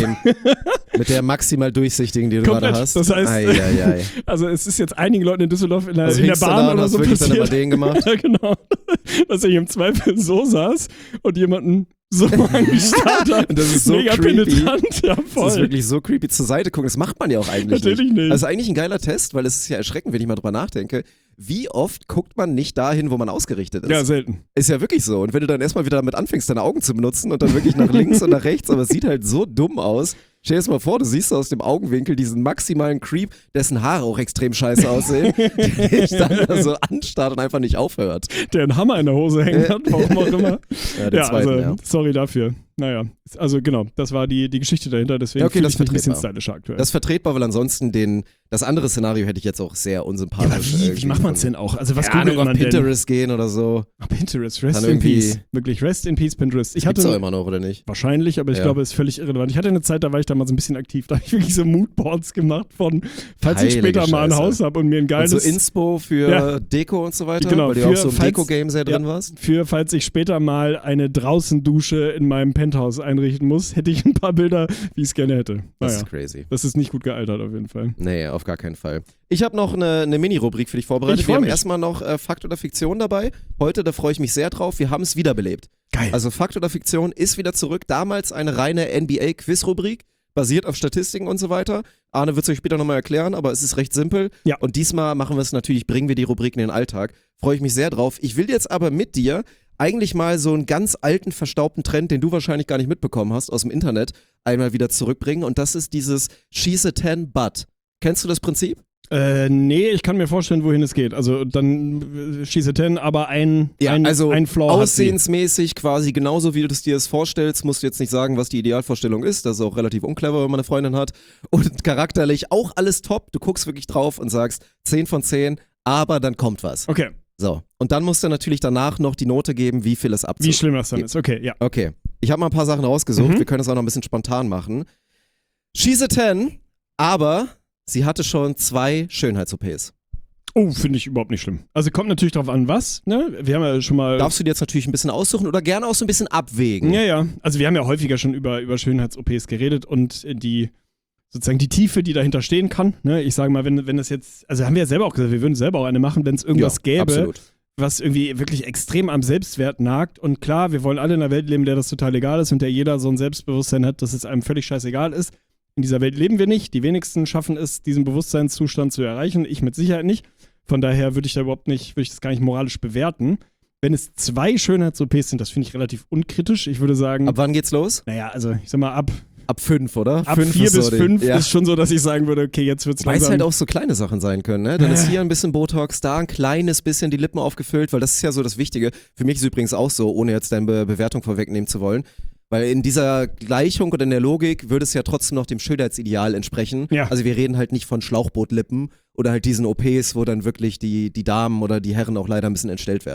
Mit der maximal durchsichtigen, die du gerade hast. Das heißt, Ei. also es ist jetzt einigen Leuten in Düsseldorf in der Also Bahn oder so wirklich dann immer passiert. den gemacht. Ja, genau. Dass ich im Zweifel so saß und jemanden so angestarrt hat. Und das ist so mega creepy. penetrant, ja voll. Das ist wirklich so creepy zur Seite gucken. Das macht man ja auch eigentlich Natürlich nicht. Also eigentlich ein geiler Test, weil es ist ja erschreckend, wenn ich mal drüber nachdenke. Wie oft guckt man nicht dahin, wo man ausgerichtet ist? Ja, selten. Ist ja wirklich so. Und wenn du dann erstmal wieder damit anfängst, deine Augen zu benutzen und dann wirklich nach links und nach rechts, aber es sieht halt so dumm aus. Stell dir das mal vor, du siehst aus dem Augenwinkel diesen maximalen Creep, dessen Haare auch extrem scheiße aussehen, der dich dann da so anstarrt und einfach nicht aufhört. Der einen Hammer in der Hose hängen hat, warum auch immer. Ja, den zweiten, also, ja. sorry dafür. Naja, also genau, das war die Geschichte dahinter, deswegen Ja, okay, fühle das ich mich ein bisschen vertretbar. stylischer aktuell. Das ist vertretbar, weil ansonsten das andere Szenario hätte ich jetzt auch sehr ja, unsympathisch. aber wie macht man es denn auch? Also was Ja, googelt auf man denn? Pinterest gehen oder so. Ach, Pinterest, rest Dann in irgendwie- peace. Wirklich, rest in peace Pinterest. Ich Gibt's hatte auch immer noch, oder nicht? wahrscheinlich, aber ich Ja. glaube, es ist völlig irrelevant. Ich hatte eine Zeit, da war ich da mal so ein bisschen aktiv. Da habe ich wirklich so Moodboards gemacht von, falls ich Heilige später mal ein Scheiße. Haus habe und mir ein Und geiles... so Inspo für Ja. Deko und so weiter, Genau, weil du ja auch so im falls- Deko-Game sehr drin ja, warst. falls ich später mal eine Draußendusche in meinem Penthouse einrichten muss, hätte ich ein paar Bilder, wie ich es gerne hätte. Das Naja, ist crazy. das ist nicht gut gealtert auf jeden Fall. Nee, auf gar keinen Fall. Ich habe noch eine Mini-Rubrik für dich vorbereitet. Ich freu Wir haben mich. erstmal noch Fakt oder Fiktion dabei. Heute, da freue ich mich sehr drauf. Wir haben es wiederbelebt. Geil. Also Fakt oder Fiktion ist wieder zurück. Damals eine reine NBA-Quiz-Rubrik, basiert auf Statistiken und so weiter. Arne wird es euch später nochmal erklären, aber es ist recht simpel. Ja. Und diesmal machen wir es natürlich, bringen wir die Rubrik in den Alltag. Freue ich mich sehr drauf. Ich will jetzt aber mit dir eigentlich mal so einen ganz alten, verstaubten Trend, den du wahrscheinlich gar nicht mitbekommen hast, aus dem Internet, einmal wieder zurückbringen. Und das ist dieses She's a 10 but. Kennst du das Prinzip? Nee, ich kann mir vorstellen, wohin es geht. Also dann schieße 10, aber ein Flaw hat sie. aussehensmäßig quasi genauso, wie du es dir das vorstellst, musst du jetzt nicht sagen, was die Idealvorstellung ist. Das ist auch relativ unclever, wenn man eine Freundin hat. Und charakterlich auch alles top. Du guckst wirklich drauf und sagst 10 von 10, aber dann kommt was. Okay, So. Und dann musst du natürlich danach noch die Note geben, wie viel es abzieht. wie schlimm das dann ist. Okay, ja. Okay. Ich habe mal ein paar Sachen rausgesucht. Mhm. Wir können es auch noch ein bisschen spontan machen. She's a 10, aber sie hatte schon 2 Schönheits-OPs. Oh, finde ich überhaupt nicht schlimm. Also kommt natürlich drauf an, was, ne? Wir haben ja schon mal... Darfst du dir jetzt natürlich ein bisschen aussuchen oder gerne auch so ein bisschen abwägen. Ja. Also wir haben ja häufiger schon über Schönheits-OPs geredet und sozusagen die Tiefe, die dahinter stehen kann. Ne? Ich sage mal, wenn das jetzt, also haben wir ja selber auch gesagt, wir würden selber auch eine machen, wenn es irgendwas gäbe, Absolut. was irgendwie wirklich extrem am Selbstwert nagt. Und klar, wir wollen alle in einer Welt leben, der das total egal ist und der jeder so ein Selbstbewusstsein hat, dass es einem völlig scheißegal ist. In dieser Welt leben wir nicht. Die wenigsten schaffen es, diesen Bewusstseinszustand zu erreichen. Ich mit Sicherheit nicht. Von daher würde ich das gar nicht moralisch bewerten. Wenn es 2 Schönheits-OPs sind, das finde ich relativ unkritisch. Ich würde sagen, Ab wann geht's los? naja, also ich sag mal, ab Ab 5, oder? 4 ist bis so die- 5 ja. ist schon so, dass ich sagen würde, okay, jetzt wird's Weil es langsam. halt auch so kleine Sachen sein können, ne? Dann ist hier ein bisschen Botox, da ein kleines bisschen die Lippen aufgefüllt, weil das ist ja so das Wichtige. Für mich ist übrigens auch so, ohne jetzt deine Bewertung vorwegnehmen zu wollen. Weil in dieser Gleichung oder in der Logik würde es ja trotzdem noch dem Schönheitsideal entsprechen. Ja. Also wir reden halt nicht von Schlauchbootlippen oder halt diesen OPs, wo dann wirklich die Damen oder die Herren auch leider ein bisschen entstellt werden. Ja,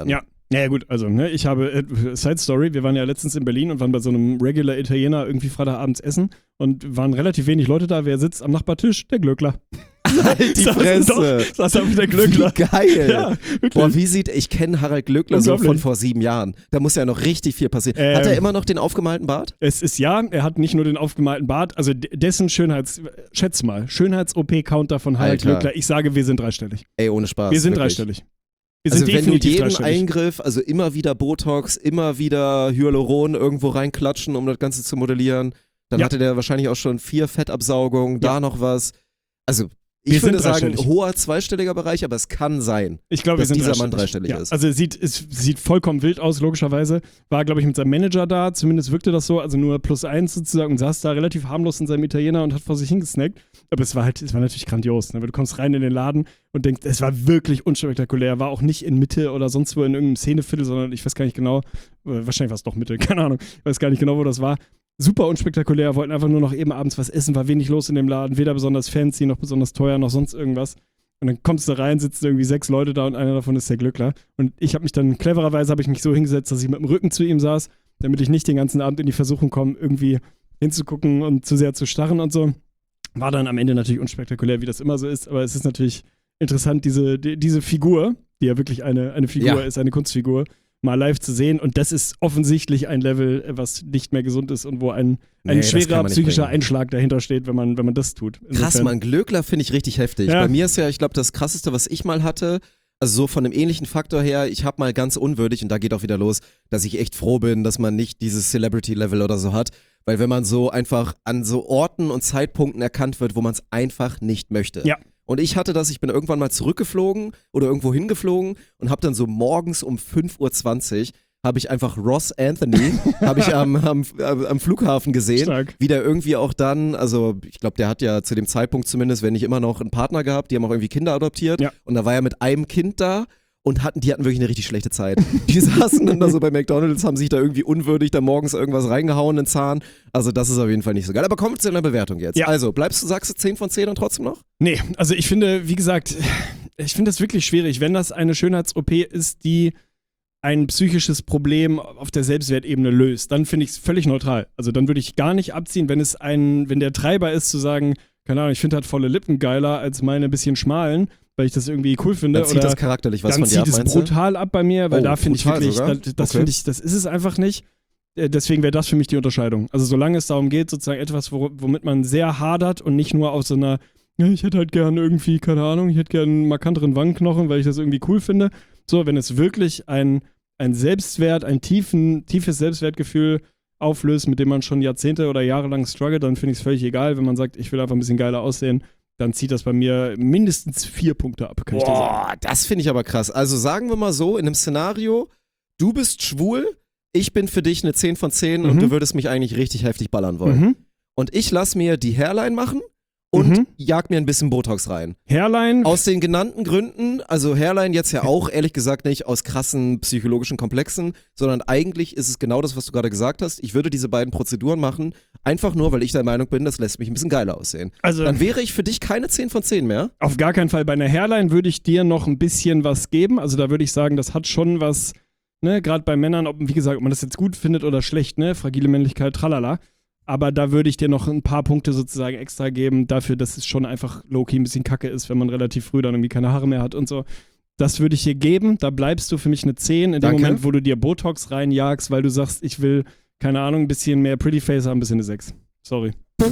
Naja gut, also ich habe, Side Story, wir waren ja letztens in Berlin und waren bei so einem Regular Italiener irgendwie Freitagabends essen und waren relativ wenig Leute da. Wer sitzt am Nachbartisch? Der Glöckler. Halt die Fresse. Saß auf der Glöckler. Wie geil. Ja, wirklich. Boah, ich kenne Harald Glöckler so Unglaublich. von vor 7 Jahren. Da muss ja noch richtig viel passieren. Hat er immer noch den aufgemalten Bart? Es ist er hat nicht nur den aufgemalten Bart, also dessen Schönheits-OP-Counter von Harald Alter. Glöckler. Ich sage, wir sind dreistellig. Ey, ohne Spaß. Wir sind wirklich. dreistellig. Wir Also sind wenn du definitiv jeden dreistellig. Eingriff, also immer wieder Botox, immer wieder Hyaluron irgendwo reinklatschen, um das Ganze zu modellieren, dann Ja. hatte der wahrscheinlich auch schon 4 Fettabsaugungen, da noch was. Also ich Wir würde sind sagen, dreistellig. hoher zweistelliger Bereich, aber es kann sein, Ich glaube, wir dass sind dieser Mann dreistellig ja. ist. Also es sieht vollkommen wild aus, logischerweise. War, glaube ich, mit seinem Manager da, zumindest wirkte das so, also nur +1 sozusagen und saß da relativ harmlos in seinem Italiener und hat vor sich hingesnackt. Aber es war natürlich grandios, ne? Weil du kommst rein in den Laden und denkst, es war wirklich unspektakulär. War auch nicht in Mitte oder sonst wo in irgendeinem Szeneviertel, sondern ich weiß gar nicht genau, wahrscheinlich war es doch Mitte, keine Ahnung, ich weiß gar nicht genau, wo das war. Super unspektakulär, wollten einfach nur noch eben abends was essen, war wenig los in dem Laden, weder besonders fancy, noch besonders teuer, noch sonst irgendwas. Und dann kommst du rein, sitzen irgendwie 6 Leute da und einer davon ist der Glöckler. Und ich habe mich dann, clevererweise so hingesetzt, dass ich mit dem Rücken zu ihm saß, damit ich nicht den ganzen Abend in die Versuchung komme, irgendwie hinzugucken und zu sehr zu starren und so. War dann am Ende natürlich unspektakulär, wie das immer so ist, aber es ist natürlich interessant, diese Figur, die ja wirklich eine Figur ist, eine Kunstfigur, mal live zu sehen. Und das ist offensichtlich ein Level, was nicht mehr gesund ist und wo ein das kann schwerer man nicht psychischer bringen. Einschlag dahinter steht, wenn man das tut. Krass, Insofern- Mann, Glöckler finde ich richtig heftig. Ja. Bei mir ist ja, ich glaube, das Krasseste, was ich mal hatte, also so von einem ähnlichen Faktor her, ich habe mal ganz unwürdig, und da geht auch wieder los, dass ich echt froh bin, dass man nicht dieses Celebrity-Level oder so hat, weil wenn man so einfach an so Orten und Zeitpunkten erkannt wird, wo man es einfach nicht möchte. Ja. Und ich hatte das, ich bin irgendwann mal zurückgeflogen oder irgendwo hingeflogen und habe dann so morgens um 5:20 Uhr habe ich einfach Ross Anthony habe ich am Flughafen gesehen, Stark. wie der irgendwie auch dann, also ich glaube, der hat ja zu dem Zeitpunkt zumindest, wenn nicht immer noch einen Partner gehabt, die haben auch irgendwie Kinder adoptiert Ja. und da war er mit einem Kind da und die hatten wirklich eine richtig schlechte Zeit. Die saßen dann da so bei McDonald's, haben sich da irgendwie unwürdig da morgens irgendwas reingehauen in den Zahn. Also das ist auf jeden Fall nicht so geil. Aber kommen wir zu einer Bewertung jetzt. Ja. Also, sagst du 10 von 10 und trotzdem noch? Nee, also ich finde, wie gesagt, ich finde das wirklich schwierig, wenn das eine Schönheits-OP ist, die ein psychisches Problem auf der Selbstwertebene löst, dann finde ich es völlig neutral. Also dann würde ich gar nicht abziehen, wenn der Treiber ist zu sagen, keine Ahnung, ich finde halt volle Lippen geiler als meine bisschen schmalen, weil ich das irgendwie cool finde. Dann zieht oder das charakterlich was dann von dir ab, zieht es meinst du? brutal ab bei mir, weil Oh, da finde ich brutal wirklich, sogar? das Okay. finde ich, das ist es einfach nicht. Deswegen wäre das für mich die Unterscheidung. Also solange es darum geht, sozusagen etwas, womit man sehr hadert und nicht nur aus so einer, ja, ich hätte halt gern irgendwie, keine Ahnung, ich hätte gern einen markanteren Wangenknochen, weil ich das irgendwie cool finde. So, wenn es wirklich ein Selbstwert, ein tiefes Selbstwertgefühl auflöst, mit dem man schon Jahrzehnte oder Jahre lang struggelt, dann finde ich es völlig egal. Wenn man sagt, ich will einfach ein bisschen geiler aussehen, dann zieht das bei mir mindestens 4 Punkte ab, kann ich dir sagen. Boah, das finde ich aber krass. Also sagen wir mal so, in einem Szenario, du bist schwul, ich bin für dich eine 10 von 10 und du würdest mich eigentlich richtig heftig ballern wollen. Mhm. Und ich lass mir die Hairline machen und Mhm. jag mir ein bisschen Botox rein. Hairline, Aus den genannten Gründen, also Hairline jetzt ja auch ehrlich gesagt nicht aus krassen psychologischen Komplexen, sondern eigentlich ist es genau das, was du gerade gesagt hast. Ich würde diese beiden Prozeduren machen, einfach nur, weil ich der Meinung bin, das lässt mich ein bisschen geiler aussehen. also Dann wäre ich für dich keine 10 von 10 mehr. auf gar keinen Fall. Bei einer Hairline würde ich dir noch ein bisschen was geben. Also da würde ich sagen, das hat schon was, ne, gerade bei Männern, wie gesagt, ob man das jetzt gut findet oder schlecht, ne, fragile Männlichkeit, tralala. Aber da würde ich dir noch ein paar Punkte sozusagen extra geben, dafür, dass es schon einfach low-key ein bisschen kacke ist, wenn man relativ früh dann irgendwie keine Haare mehr hat und so. Das würde ich dir geben. Da bleibst du für mich eine 10 in dem Danke. Moment, wo du dir Botox reinjagst, weil du sagst, ich will, keine Ahnung, ein bisschen mehr Pretty Face haben, ein bisschen eine 6. Sorry.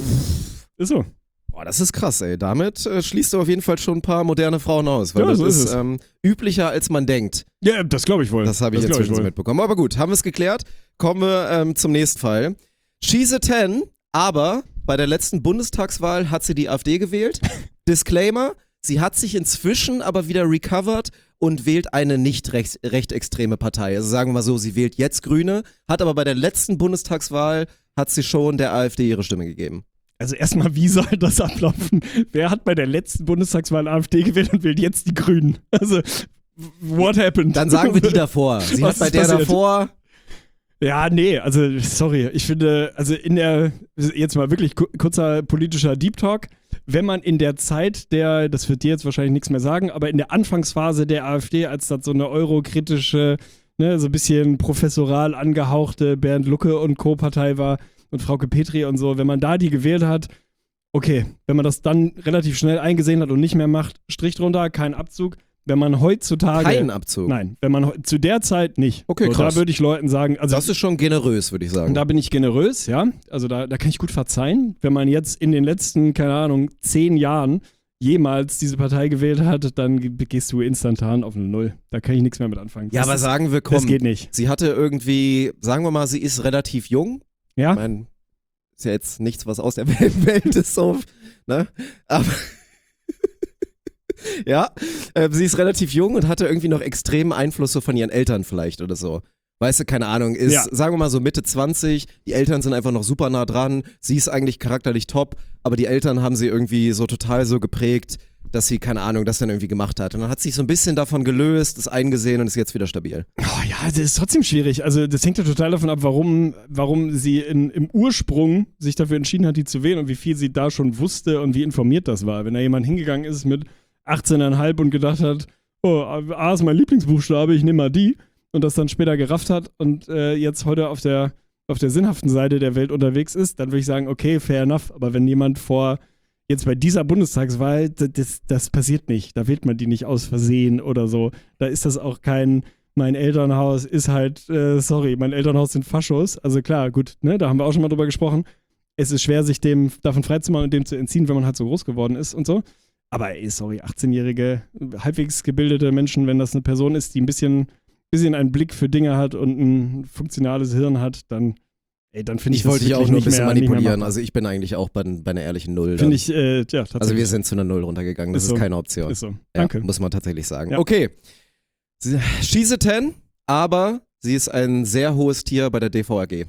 Ist so. Boah, das ist krass, ey. Damit schließt du auf jeden Fall schon ein paar moderne Frauen aus, weil Ja, das so ist ist es. Üblicher, als man denkt. Ja, das glaube ich wohl. Das habe ich glaub inzwischen so wohl. mitbekommen. Aber gut, haben wir es geklärt. Kommen wir zum nächsten Fall. She's a 10, aber bei der letzten Bundestagswahl hat sie die AfD gewählt. Disclaimer, sie hat sich inzwischen aber wieder recovered und wählt eine nicht rechtsextreme Partei. Also sagen wir mal so, sie wählt jetzt Grüne, hat aber bei der letzten Bundestagswahl hat sie schon der AfD ihre Stimme gegeben. Also erstmal, wie soll das ablaufen? Wer hat bei der letzten Bundestagswahl AfD gewählt und wählt jetzt die Grünen? Also, what happened? Dann sagen wir die davor. Sie Was hat bei ist der passiert? davor... Ja, nee, also sorry, ich finde, also jetzt mal wirklich kurzer politischer Deep Talk, wenn man in der Zeit das wird dir jetzt wahrscheinlich nichts mehr sagen, aber in der Anfangsphase der AfD, als das so eine eurokritische, ne, so ein bisschen professoral angehauchte Bernd Lucke und Co-Partei war und Frauke Petri und so, wenn man da die gewählt hat, okay, wenn man das dann relativ schnell eingesehen hat und nicht mehr macht, Strich drunter, kein Abzug. Wenn man heutzutage... Kein Abzug? Nein, wenn man zu der Zeit nicht. Okay, so, krass. da würde ich Leuten sagen... Also, das ist schon generös, würde ich sagen. da bin ich generös, ja. Also da kann ich gut verzeihen. Wenn man jetzt in den letzten, keine Ahnung, 10 Jahren jemals diese Partei gewählt hat, dann gehst du instantan auf eine Null. Da kann ich nichts mehr mit anfangen. Ja, aber sagen wir, komm, das geht nicht. sie hatte irgendwie, sagen wir mal, sie ist relativ jung. Ja? Ich meine, ist ja jetzt nichts, was aus der Welt ist, so, ne? Aber... Ja, sie ist relativ jung und hatte irgendwie noch extremen Einfluss so von ihren Eltern vielleicht oder so. Weißt du, keine Ahnung, ist, sagen wir mal so Mitte 20, die Eltern sind einfach noch super nah dran, sie ist eigentlich charakterlich top, aber die Eltern haben sie irgendwie so total so geprägt, dass sie, keine Ahnung, das dann irgendwie gemacht hat. Und dann hat sie sich so ein bisschen davon gelöst, ist eingesehen und ist jetzt wieder stabil. Oh ja, das ist trotzdem schwierig. Also das hängt ja total davon ab, warum sie im Ursprung sich dafür entschieden hat, die zu wählen und wie viel sie da schon wusste und wie informiert das war. Wenn da jemand hingegangen ist mit 18,5 und gedacht hat, oh, A ist mein Lieblingsbuchstabe, ich nehme mal die und das dann später gerafft hat und jetzt heute auf der sinnhaften Seite der Welt unterwegs ist, dann würde ich sagen, okay, fair enough, aber wenn jemand jetzt bei dieser Bundestagswahl, das passiert nicht, da wählt man die nicht aus Versehen oder so, da ist das auch kein, mein Elternhaus ist halt, mein Elternhaus sind Faschos, also klar, gut, ne, da haben wir auch schon mal drüber gesprochen, es ist schwer, sich davon freizumachen und dem zu entziehen, wenn man halt so groß geworden ist und so. Aber 18-jährige, halbwegs gebildete Menschen, wenn das eine Person ist, die ein bisschen einen Blick für Dinge hat und ein funktionales Hirn hat, dann finde ich das wollte dich auch nur ein bisschen nicht mehr manipulieren. machbar. Also ich bin eigentlich auch bei einer ehrlichen Null. Finde ich, tatsächlich. Also wir sind zu einer Null runtergegangen, das ist so. keine Option. Ist so. Ja, Danke. muss man tatsächlich sagen. Ja. Okay, she's a 10, aber sie ist ein sehr hohes Tier bei der DVAG.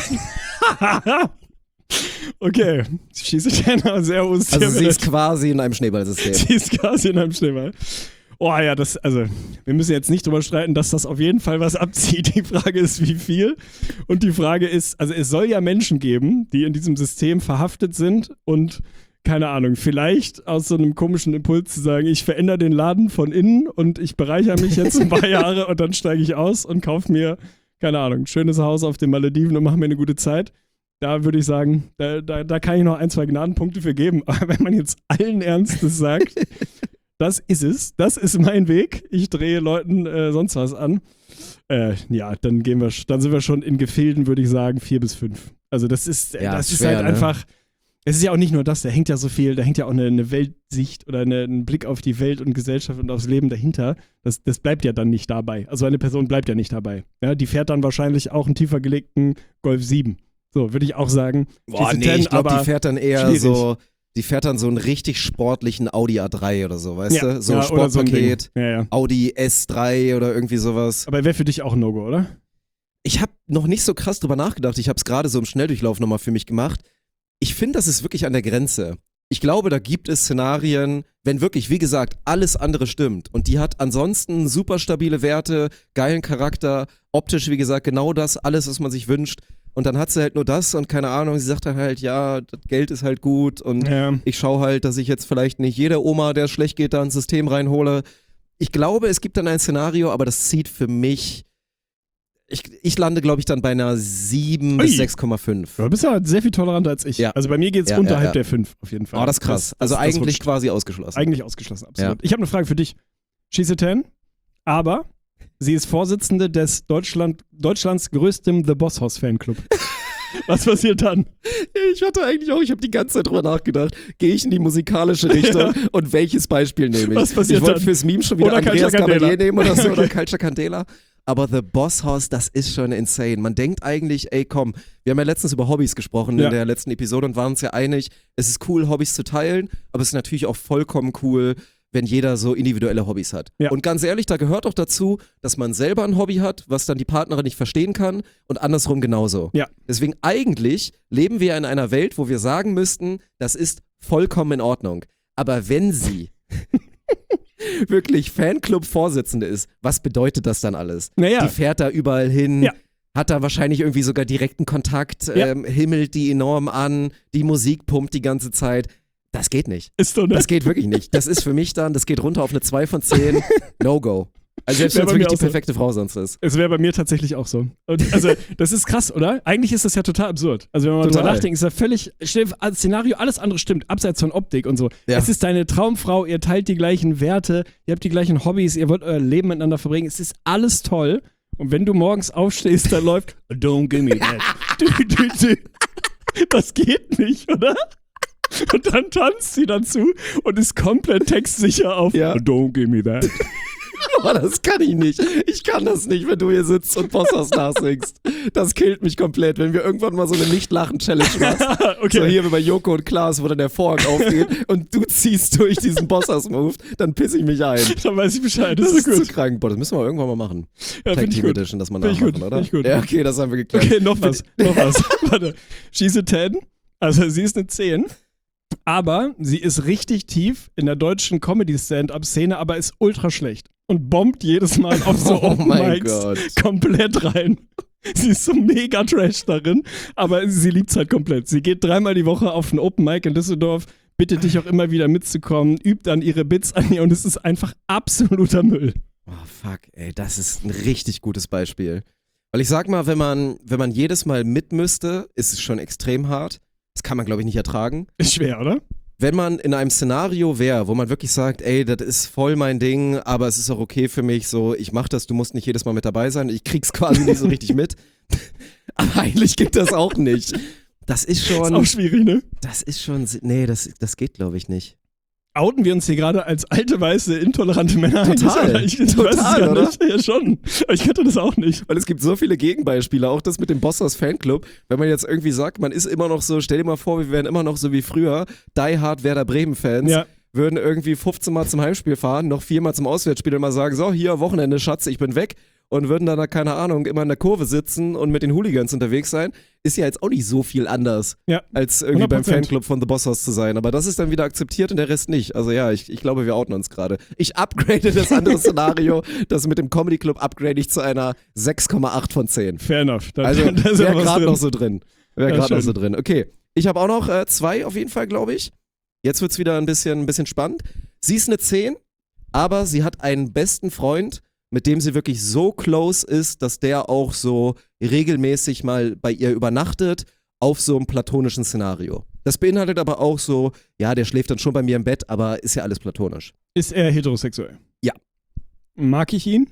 Okay, schieße ich ein sehr hohes Tier. Also sie ist quasi in einem Schneeballsystem. Sie ist quasi in einem Schneeball. Oh ja, wir müssen jetzt nicht drüber streiten, dass das auf jeden Fall was abzieht. Die Frage ist, wie viel? Und die Frage ist, also es soll ja Menschen geben, die in diesem System verhaftet sind und, keine Ahnung, vielleicht aus so einem komischen Impuls zu sagen, ich verändere den Laden von innen und ich bereichere mich jetzt ein paar Jahre und dann steige ich aus und kaufe mir, keine Ahnung, ein schönes Haus auf den Malediven und mache mir eine gute Zeit. Da würde ich sagen, da kann ich noch 1, 2 Gnadenpunkte für geben. Aber wenn man jetzt allen Ernstes sagt, das ist es, das ist mein Weg, ich drehe Leuten sonst was an, ja, dann sind wir schon in Gefilden, würde ich sagen, 4 bis 5. Also das ist schwer, halt ne? einfach, es ist ja auch nicht nur das, da hängt ja so viel, da hängt ja auch eine Weltsicht oder ein Blick auf die Welt und Gesellschaft und aufs Leben dahinter. Das bleibt ja dann nicht dabei. Also eine Person bleibt ja nicht dabei. Ja, die fährt dann wahrscheinlich auch einen tiefer gelegten Golf 7. So, würde ich auch sagen. Boah, nee, 10, ich glaube, die fährt dann eher schwierig. die fährt dann so einen richtig sportlichen Audi A3 oder so, weißt du? So ja, ein oder so ein Sportpaket, Ding. Ja. Audi S3 oder irgendwie sowas. Aber wäre für dich auch ein No-Go, oder? Ich habe noch nicht so krass drüber nachgedacht. Ich habe es gerade so im Schnelldurchlauf nochmal für mich gemacht. Ich finde, das ist wirklich an der Grenze. Ich glaube, da gibt es Szenarien, wenn wirklich, wie gesagt, alles andere stimmt und die hat ansonsten super stabile Werte, geilen Charakter, optisch, wie gesagt, genau das, alles, was man sich wünscht. Und dann hat sie halt nur das und keine Ahnung, sie sagt dann halt, ja, das Geld ist halt gut und ich schaue halt, dass ich jetzt vielleicht nicht jede Oma, der es schlecht geht, da ins System reinhole. Ich glaube, es gibt dann ein Szenario, aber das zieht für mich, ich lande, glaube ich, dann bei einer 7 bis 6,5. Du bist ja sehr viel toleranter als ich. Ja. Also bei mir geht es unterhalb der 5 auf jeden Fall. Oh, das ist krass. Also eigentlich quasi ausgeschlossen. Eigentlich ausgeschlossen, absolut. Ja. Ich habe eine Frage für dich. She's a 10, aber sie ist Vorsitzende des Deutschlands größtem The Boss House Fanclub. Was passiert dann? Ich habe die ganze Zeit drüber nachgedacht. Gehe ich in die musikalische Richtung und welches Beispiel nehme ich? Was passiert Ich wollte dann? fürs Meme schon wieder Oder Andreas Culture Candela. Cavalier nehmen oder so oder Culture Candela. Aber The Boss House, das ist schon insane. Man denkt eigentlich, ey komm, wir haben ja letztens über Hobbys gesprochen in der letzten Episode und waren uns ja einig, es ist cool, Hobbys zu teilen, aber es ist natürlich auch vollkommen cool, wenn jeder so individuelle Hobbys hat. Ja. Und ganz ehrlich, da gehört auch dazu, dass man selber ein Hobby hat, was dann die Partnerin nicht verstehen kann und andersrum genauso. Ja. Deswegen eigentlich leben wir in einer Welt, wo wir sagen müssten, das ist vollkommen in Ordnung. Aber wenn sie wirklich Fanclub-Vorsitzende ist, was bedeutet das dann alles? Naja. Die fährt da überall hin, hat da wahrscheinlich irgendwie sogar direkten Kontakt, himmelt die enorm an, die Musik pumpt die ganze Zeit. Das geht nicht. Ist doch, ne? Das geht wirklich nicht. Das ist für mich dann, das geht runter auf eine 2 von 10. No-Go. Also selbst Wär wenn es bei mir wirklich die auch so. perfekte Frau sonst ist. Es wäre bei mir tatsächlich auch so. Und also, das ist krass, oder? Eigentlich ist das ja total absurd. Also, wenn man mal drüber Total. nachdenkt, ist ja völlig, als Szenario, alles andere stimmt, abseits von Optik und so. Ja. Es ist deine Traumfrau, ihr teilt die gleichen Werte, ihr habt die gleichen Hobbys, ihr wollt euer Leben miteinander verbringen. Es ist alles toll. Und wenn du morgens aufstehst, dann läuft Don't give me that. Das geht nicht, oder? Und dann tanzt sie dazu und ist komplett textsicher auf Ja. Don't give me that. Oh, das kann ich nicht. Ich kann das nicht, wenn du hier sitzt und Bosshaus nachsingst. Das killt mich komplett, wenn wir irgendwann mal so eine Nicht-Lachen-Challenge machen. Okay. So hier wie bei Joko und Klaas, wo dann der Vorhang aufgeht und du ziehst durch diesen Bosshaus-Move, dann pisse ich mich ein. Dann weiß ich Bescheid. Das ist gut. zu krank. Boah, das müssen wir irgendwann mal machen. Ja, Tag finde ich Team gut. Edition, dass man Find ich nachmachen, gut, oder? find ich gut. Ja, okay, das haben wir geklärt. Okay, noch was. Warte. She's a 10. Also sie ist eine 10. Aber sie ist richtig tief in der deutschen Comedy-Stand-Up-Szene, aber ist ultra schlecht. Und bombt jedes Mal auf so Oh Open mein Mics Gott. komplett rein. Sie ist so mega trash darin, aber sie liebt's halt komplett. Sie geht 3-mal die Woche auf ein Open Mic in Düsseldorf, bittet dich auch immer wieder mitzukommen, übt dann ihre Bits an ihr und es ist einfach absoluter Müll. Oh, fuck, ey, das ist ein richtig gutes Beispiel. Weil ich sag mal, wenn man jedes Mal mit müsste, ist es schon extrem hart. Das kann man, glaube ich, nicht ertragen. Ist schwer, oder? Wenn man in einem Szenario wäre, wo man wirklich sagt, ey, das ist voll mein Ding, aber es ist auch okay für mich, so, ich mach das, du musst nicht jedes Mal mit dabei sein, ich krieg's quasi nicht so richtig mit. Aber eigentlich geht das auch nicht. Das ist schon, Ist auch schwierig, ne? nee, das geht, glaube ich, nicht. Outen wir uns hier gerade als alte, weiße, intolerante Männer? Total. Ich weiß es Total, gar oder? nicht. Ja, schon. Aber ich könnte das auch nicht. Weil es gibt so viele Gegenbeispiele, auch das mit dem Bosshaus Fanclub. Wenn man jetzt irgendwie sagt, man ist immer noch so, stell dir mal vor, wir wären immer noch so wie früher, Die Hard Werder Bremen-Fans, Ja. würden irgendwie 15 Mal zum Heimspiel fahren, noch 4 Mal zum Auswärtsspiel und mal sagen, so, hier, Wochenende, Schatz, ich bin weg. Und würden dann, keine Ahnung, immer in der Kurve sitzen und mit den Hooligans unterwegs sein. Ist ja jetzt auch nicht so viel anders, Ja. als irgendwie beim 100%. Fanclub von The Bosshaus zu sein. Aber das ist dann wieder akzeptiert und der Rest nicht. Also ja, ich glaube, wir outen uns gerade. Ich upgrade das andere Szenario, das mit dem Comedy Club upgrade ich zu einer 6,8 von 10. Fair enough. Da Also ist ja wäre was gerade drin. noch so drin. Wäre Ja, gerade noch schön. so drin. Okay, ich habe auch noch 2 auf jeden Fall, glaube ich. Jetzt wird's wieder ein bisschen spannend. Sie ist eine 10, aber sie hat einen besten Freund, mit dem sie wirklich so close ist, dass der auch so regelmäßig mal bei ihr übernachtet auf so einem platonischen Szenario. Das beinhaltet aber auch so, ja, der schläft dann schon bei mir im Bett, aber ist ja alles platonisch. Ist er heterosexuell? Ja. Mag ich ihn?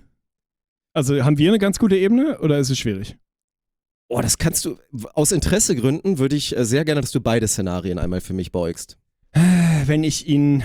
Also haben wir eine ganz gute Ebene oder ist es schwierig? Oh, das kannst du, aus Interessegründen würde ich sehr gerne, dass du beide Szenarien einmal für mich beugst. Wenn ich ihn,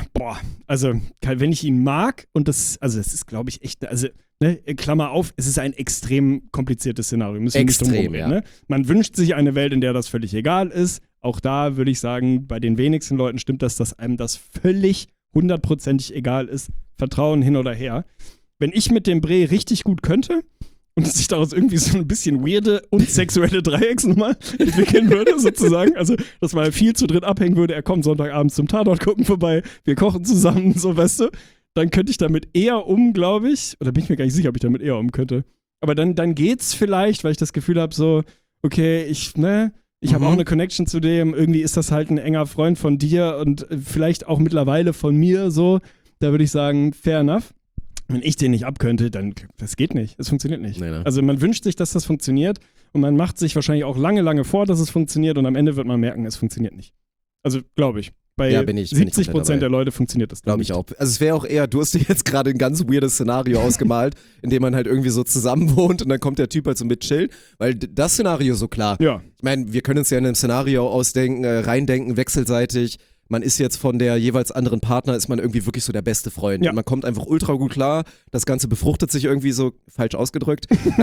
wenn ich ihn mag und das ist, glaube ich, echt, also, ne, Klammer auf, es ist ein extrem kompliziertes Szenario. Müssen wir nicht drum Extrem, rumreden, ja. ne? Man wünscht sich eine Welt, in der das völlig egal ist. Auch da würde ich sagen, bei den wenigsten Leuten stimmt das, dass einem das völlig 100%ig egal ist. Vertrauen hin oder her. Wenn ich mit dem Bre richtig gut könnte und sich daraus irgendwie so ein bisschen weirde und sexuelle Dreiecksnummer entwickeln würde, sozusagen. Also, dass man viel zu dritt abhängen würde, er kommt Sonntagabends zum Tatort gucken vorbei, wir kochen zusammen, so, weißt du. Dann könnte ich damit eher glaube ich, oder bin ich mir gar nicht sicher, ob ich damit eher könnte. Aber dann geht's vielleicht, weil ich das Gefühl habe, so, okay, ich habe auch eine Connection zu dem, irgendwie ist das halt ein enger Freund von dir und vielleicht auch mittlerweile von mir, so. Da würde ich sagen, fair enough. Wenn ich den nicht abkönnte, dann, das geht nicht. Es funktioniert nicht. Nee, ne? Also man wünscht sich, dass das funktioniert und man macht sich wahrscheinlich auch lange, lange vor, dass es funktioniert und am Ende wird man merken, es funktioniert nicht. Also, glaube ich. Bei Ja, bin ich komplett 70% der Leute funktioniert das Glaube ich auch. Also es wäre auch eher, du hast dir jetzt gerade ein ganz weirdes Szenario ausgemalt, in dem man halt irgendwie so zusammen wohnt und dann kommt der Typ halt so mit chill, weil das Szenario so klar. Ja. Ich meine, wir können uns ja in einem Szenario ausdenken, reindenken, wechselseitig. Man ist jetzt von der jeweils anderen Partner, ist man irgendwie wirklich so der beste Freund. Ja. Und man kommt einfach ultra gut klar. Das Ganze befruchtet sich irgendwie so, falsch ausgedrückt.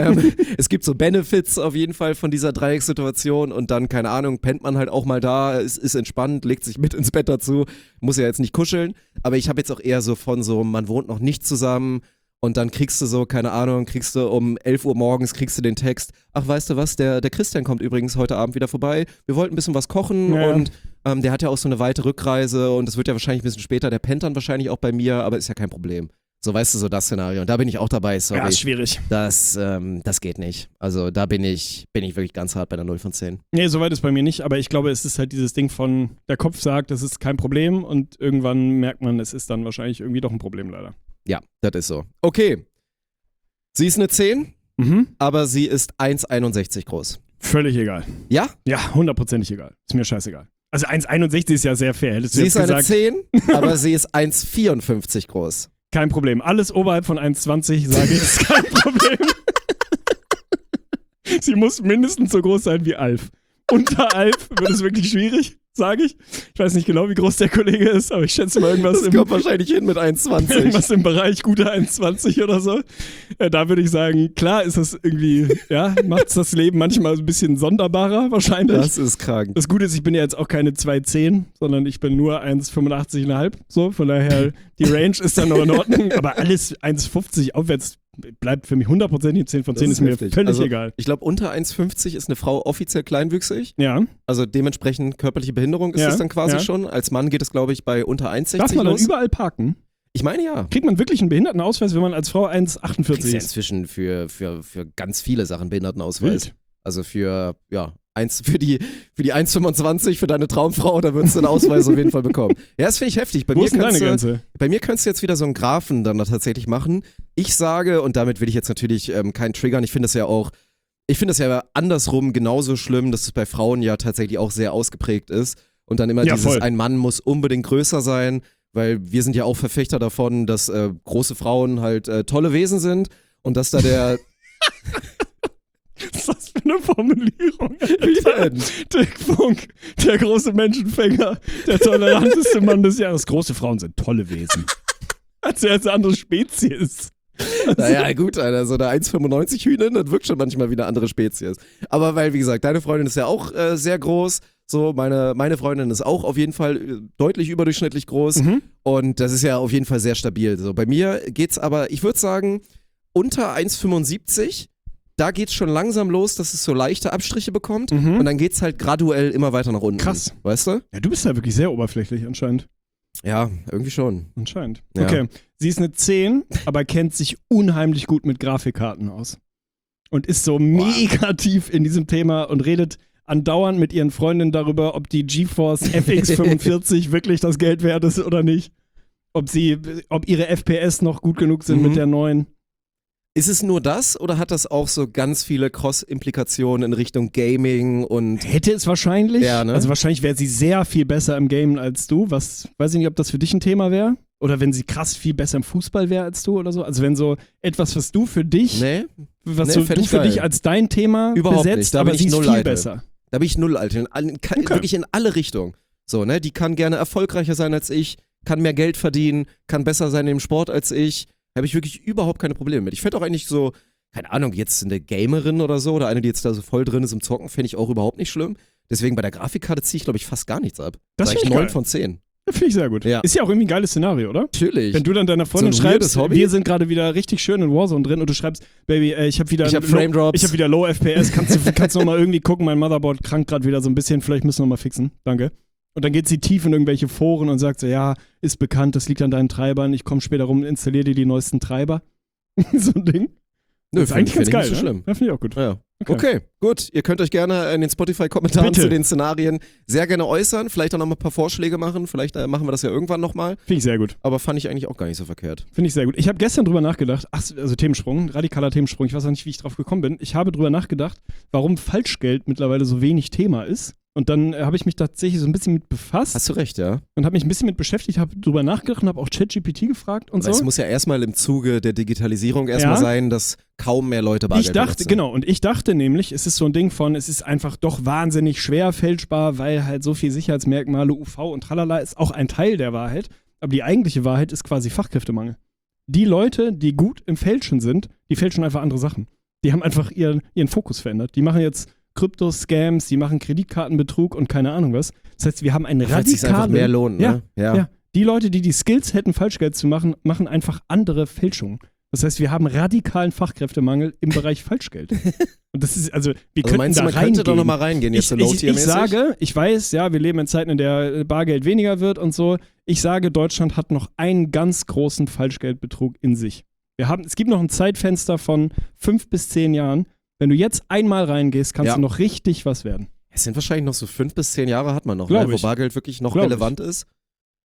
Es gibt so Benefits auf jeden Fall von dieser Dreieckssituation und dann, keine Ahnung, pennt man halt auch mal da, ist entspannt, legt sich mit ins Bett dazu, muss ja jetzt nicht kuscheln. Aber ich habe jetzt auch eher so von so, man wohnt noch nicht zusammen. Und dann kriegst du so, keine Ahnung, um 11 Uhr morgens kriegst du den Text, ach, weißt du was, der Christian kommt übrigens heute Abend wieder vorbei, wir wollten ein bisschen was kochen Ja. und der hat ja auch so eine weite Rückreise und es wird ja wahrscheinlich ein bisschen später, der pennt dann wahrscheinlich auch bei mir, aber ist ja kein Problem. So, weißt du, so das Szenario. Und da bin ich auch dabei, sorry. Ja, ist schwierig. Das geht nicht. Also da bin ich wirklich ganz hart bei der 0 von 10. Nee, soweit ist bei mir nicht, aber ich glaube, es ist halt dieses Ding von, der Kopf sagt, das ist kein Problem und irgendwann merkt man, es ist dann wahrscheinlich irgendwie doch ein Problem leider. Ja, das ist so. Okay. Sie ist eine 10, Mhm. aber sie ist 1,61 groß. Völlig egal. Ja? Ja, 100%ig egal. Ist mir scheißegal. Also 1,61 ist ja sehr fair. Hättest du Sie jetzt ist eine gesagt, 10, aber sie ist 1,54 groß. kein Problem. Alles oberhalb von 1,20 sage ich, ist kein Problem. Sie muss mindestens so groß sein wie Alf. Unter Alf wird es wirklich schwierig, sage ich. Ich weiß nicht genau, wie groß der Kollege ist, aber ich schätze mal irgendwas Das kommt wahrscheinlich hin mit 1,20. irgendwas im Bereich guter 1,20 oder so. Da würde ich sagen, klar ist das irgendwie, ja, macht das Leben manchmal ein bisschen sonderbarer wahrscheinlich. Das ist krank. Das Gute ist, ich bin ja jetzt auch keine 2,10, sondern ich bin nur 1,85,5. So, von daher, die Range ist dann noch in Ordnung. Aber alles 1,50 aufwärts bleibt für mich 100% die 10 von 10, ist mir heftig. völlig Also, egal. Ich glaube, unter 1,50 ist eine Frau offiziell kleinwüchsig. Ja. Also dementsprechend körperliche Behinderung ist Ja, es dann quasi ja. schon. Als Mann geht es, glaube ich, bei unter 1,60 Darf man dann los. überall parken? Ich meine ja. Kriegt man wirklich einen Behindertenausweis, wenn man als Frau Kriegst 1,48 ja ist? inzwischen für ganz viele Sachen Behindertenausweis. Wild. Also für die 1,25 für deine Traumfrau, da würdest du einen Ausweis auf jeden Fall bekommen. Ja, das finde ich heftig. Wo ist denn deine Grenze? Bei mir könntest du jetzt wieder so einen Graphen dann da tatsächlich machen. Ich sage, und damit will ich jetzt natürlich keinen triggern, ich finde es ja andersrum genauso schlimm, dass es bei Frauen ja tatsächlich auch sehr ausgeprägt ist. Und dann immer Ja, dieses, voll. ein Mann muss unbedingt größer sein, weil wir sind ja auch Verfechter davon, dass große Frauen halt tolle Wesen sind und dass da der... Was ist das für eine Formulierung? Wie denn? Dick Funk, der große Menschenfänger, der toleranteste Mann des Jahres. Große Frauen sind tolle Wesen. Als er als eine andere Spezies. Naja, gut, Alter, so eine 1,95 Hühnin, das wirkt schon manchmal wie eine andere Spezies. Aber weil, wie gesagt, deine Freundin ist ja auch sehr groß. So, meine Freundin ist auch auf jeden Fall deutlich überdurchschnittlich groß. Und das ist ja auf jeden Fall sehr stabil. So, bei mir geht's aber, ich würde sagen, unter 1,75. Da geht's schon langsam los, dass es so leichte Abstriche bekommt. Und dann geht's halt graduell immer weiter nach unten. Krass. Weißt du? Ja, du bist ja wirklich sehr oberflächlich anscheinend. Ja, irgendwie schon. Anscheinend. Ja. Okay. Sie ist eine 10, aber kennt sich unheimlich gut mit Grafikkarten aus. Und ist so mega tief in diesem Thema und redet andauernd mit ihren Freundinnen darüber, ob die GeForce FX 45 wirklich das Geld wert ist oder nicht. Ob ihre FPS noch gut genug sind mit der neuen. Ist es nur das oder hat das auch so ganz viele Cross-Implikationen in Richtung Gaming und Hätte es wahrscheinlich. Ja, ne? Also wahrscheinlich wäre sie sehr viel besser im Gamen als du. Weiß ich nicht, ob das für dich ein Thema wäre. Oder wenn sie krass viel besser im Fußball wäre als du oder so. Also wenn so etwas, was du für dich, was so fänd du ich für geil. dich als dein Thema Überhaupt besetzt, nicht. Da aber bin ich sie ist null viel Leite. besser. Da bin ich null, Alter. Wirklich in alle Richtungen. So, ne? Die kann gerne erfolgreicher sein als ich, kann mehr Geld verdienen, kann besser sein im Sport als ich. Habe ich wirklich überhaupt keine Probleme mit. Ich fände auch eigentlich so, keine Ahnung, jetzt eine Gamerin oder so oder eine, die jetzt da so voll drin ist im Zocken, fände ich auch überhaupt nicht schlimm. Deswegen bei der Grafikkarte ziehe ich, glaube ich, fast gar nichts ab. Das Sag find ich ich 9 geil. von 10. Finde ich sehr gut. Ja. Ist ja auch irgendwie ein geiles Szenario, oder? Natürlich. Wenn du dann deiner Freundin So ein weirdes schreibst, Hobby? wir sind gerade wieder richtig schön in Warzone drin und du schreibst, Baby, ich habe wieder Ich hab Frame Drops. Ich habe wieder Low FPS, kannst du noch mal irgendwie gucken, mein Motherboard krankt gerade wieder so ein bisschen, vielleicht müssen wir mal fixen. Danke. Und dann geht sie tief in irgendwelche Foren und sagt so, ja, ist bekannt, das liegt an deinen Treibern, ich komme später rum und installiere dir die neuesten Treiber. So ein Ding. Nö, Das ist eigentlich ganz find ich geil, nicht so ne? schlimm. Ja, finde ich auch gut. Ja. Okay, gut. Ihr könnt euch gerne in den Spotify-Kommentaren Bitte. zu den Szenarien sehr gerne äußern. Vielleicht auch noch mal ein paar Vorschläge machen. Vielleicht machen wir das ja irgendwann nochmal. Finde ich sehr gut. Aber fand ich eigentlich auch gar nicht so verkehrt. Finde ich sehr gut. Ich habe gestern drüber nachgedacht, also Themensprung, radikaler Themensprung, ich weiß auch nicht, wie ich drauf gekommen bin. Ich habe drüber nachgedacht, warum Falschgeld mittlerweile so wenig Thema ist. Und dann habe ich mich tatsächlich so ein bisschen mit befasst Hast du recht, ja. und habe mich ein bisschen mit beschäftigt, habe drüber nachgedacht und habe auch ChatGPT gefragt und Aber es so. muss ja erstmal im Zuge der Digitalisierung erstmal sein, dass kaum mehr Leute Bargeld Ich dachte, benutzen. genau, und ich dachte nämlich, es ist so ein Ding von, es ist einfach doch wahnsinnig schwer fälschbar, weil halt so viel Sicherheitsmerkmale, UV und tralala ist auch ein Teil der Wahrheit. Aber die eigentliche Wahrheit ist quasi Fachkräftemangel. Die Leute, die gut im Fälschen sind, die fälschen einfach andere Sachen. Die haben einfach ihren Fokus verändert. Die machen jetzt Krypto-Scams, die machen Kreditkartenbetrug und keine Ahnung was. Das heißt, wir haben einen Weil es sich einfach radikalen... mehr lohnt, ne? Ja. Die Leute, die Skills hätten, Falschgeld zu machen, machen einfach andere Fälschungen. Das heißt, wir haben radikalen Fachkräftemangel im Bereich Falschgeld. Und das ist, also, wir könnten meinst du, da man reingehen. könnte doch noch mal reingehen, jetzt so ich Low-Tier-mäßig? sage, ich weiß, ja, wir leben in Zeiten, in der Bargeld weniger wird und so. Ich sage, Deutschland hat noch einen ganz großen Falschgeldbetrug in sich. Es gibt noch ein Zeitfenster von 5 bis 10 Jahren. Wenn du jetzt einmal reingehst, kannst du noch richtig was werden. Es sind wahrscheinlich noch so 5 bis 10 Jahre hat man noch, Glaub ne? Wo ich. Bargeld wirklich noch Glaub relevant ist.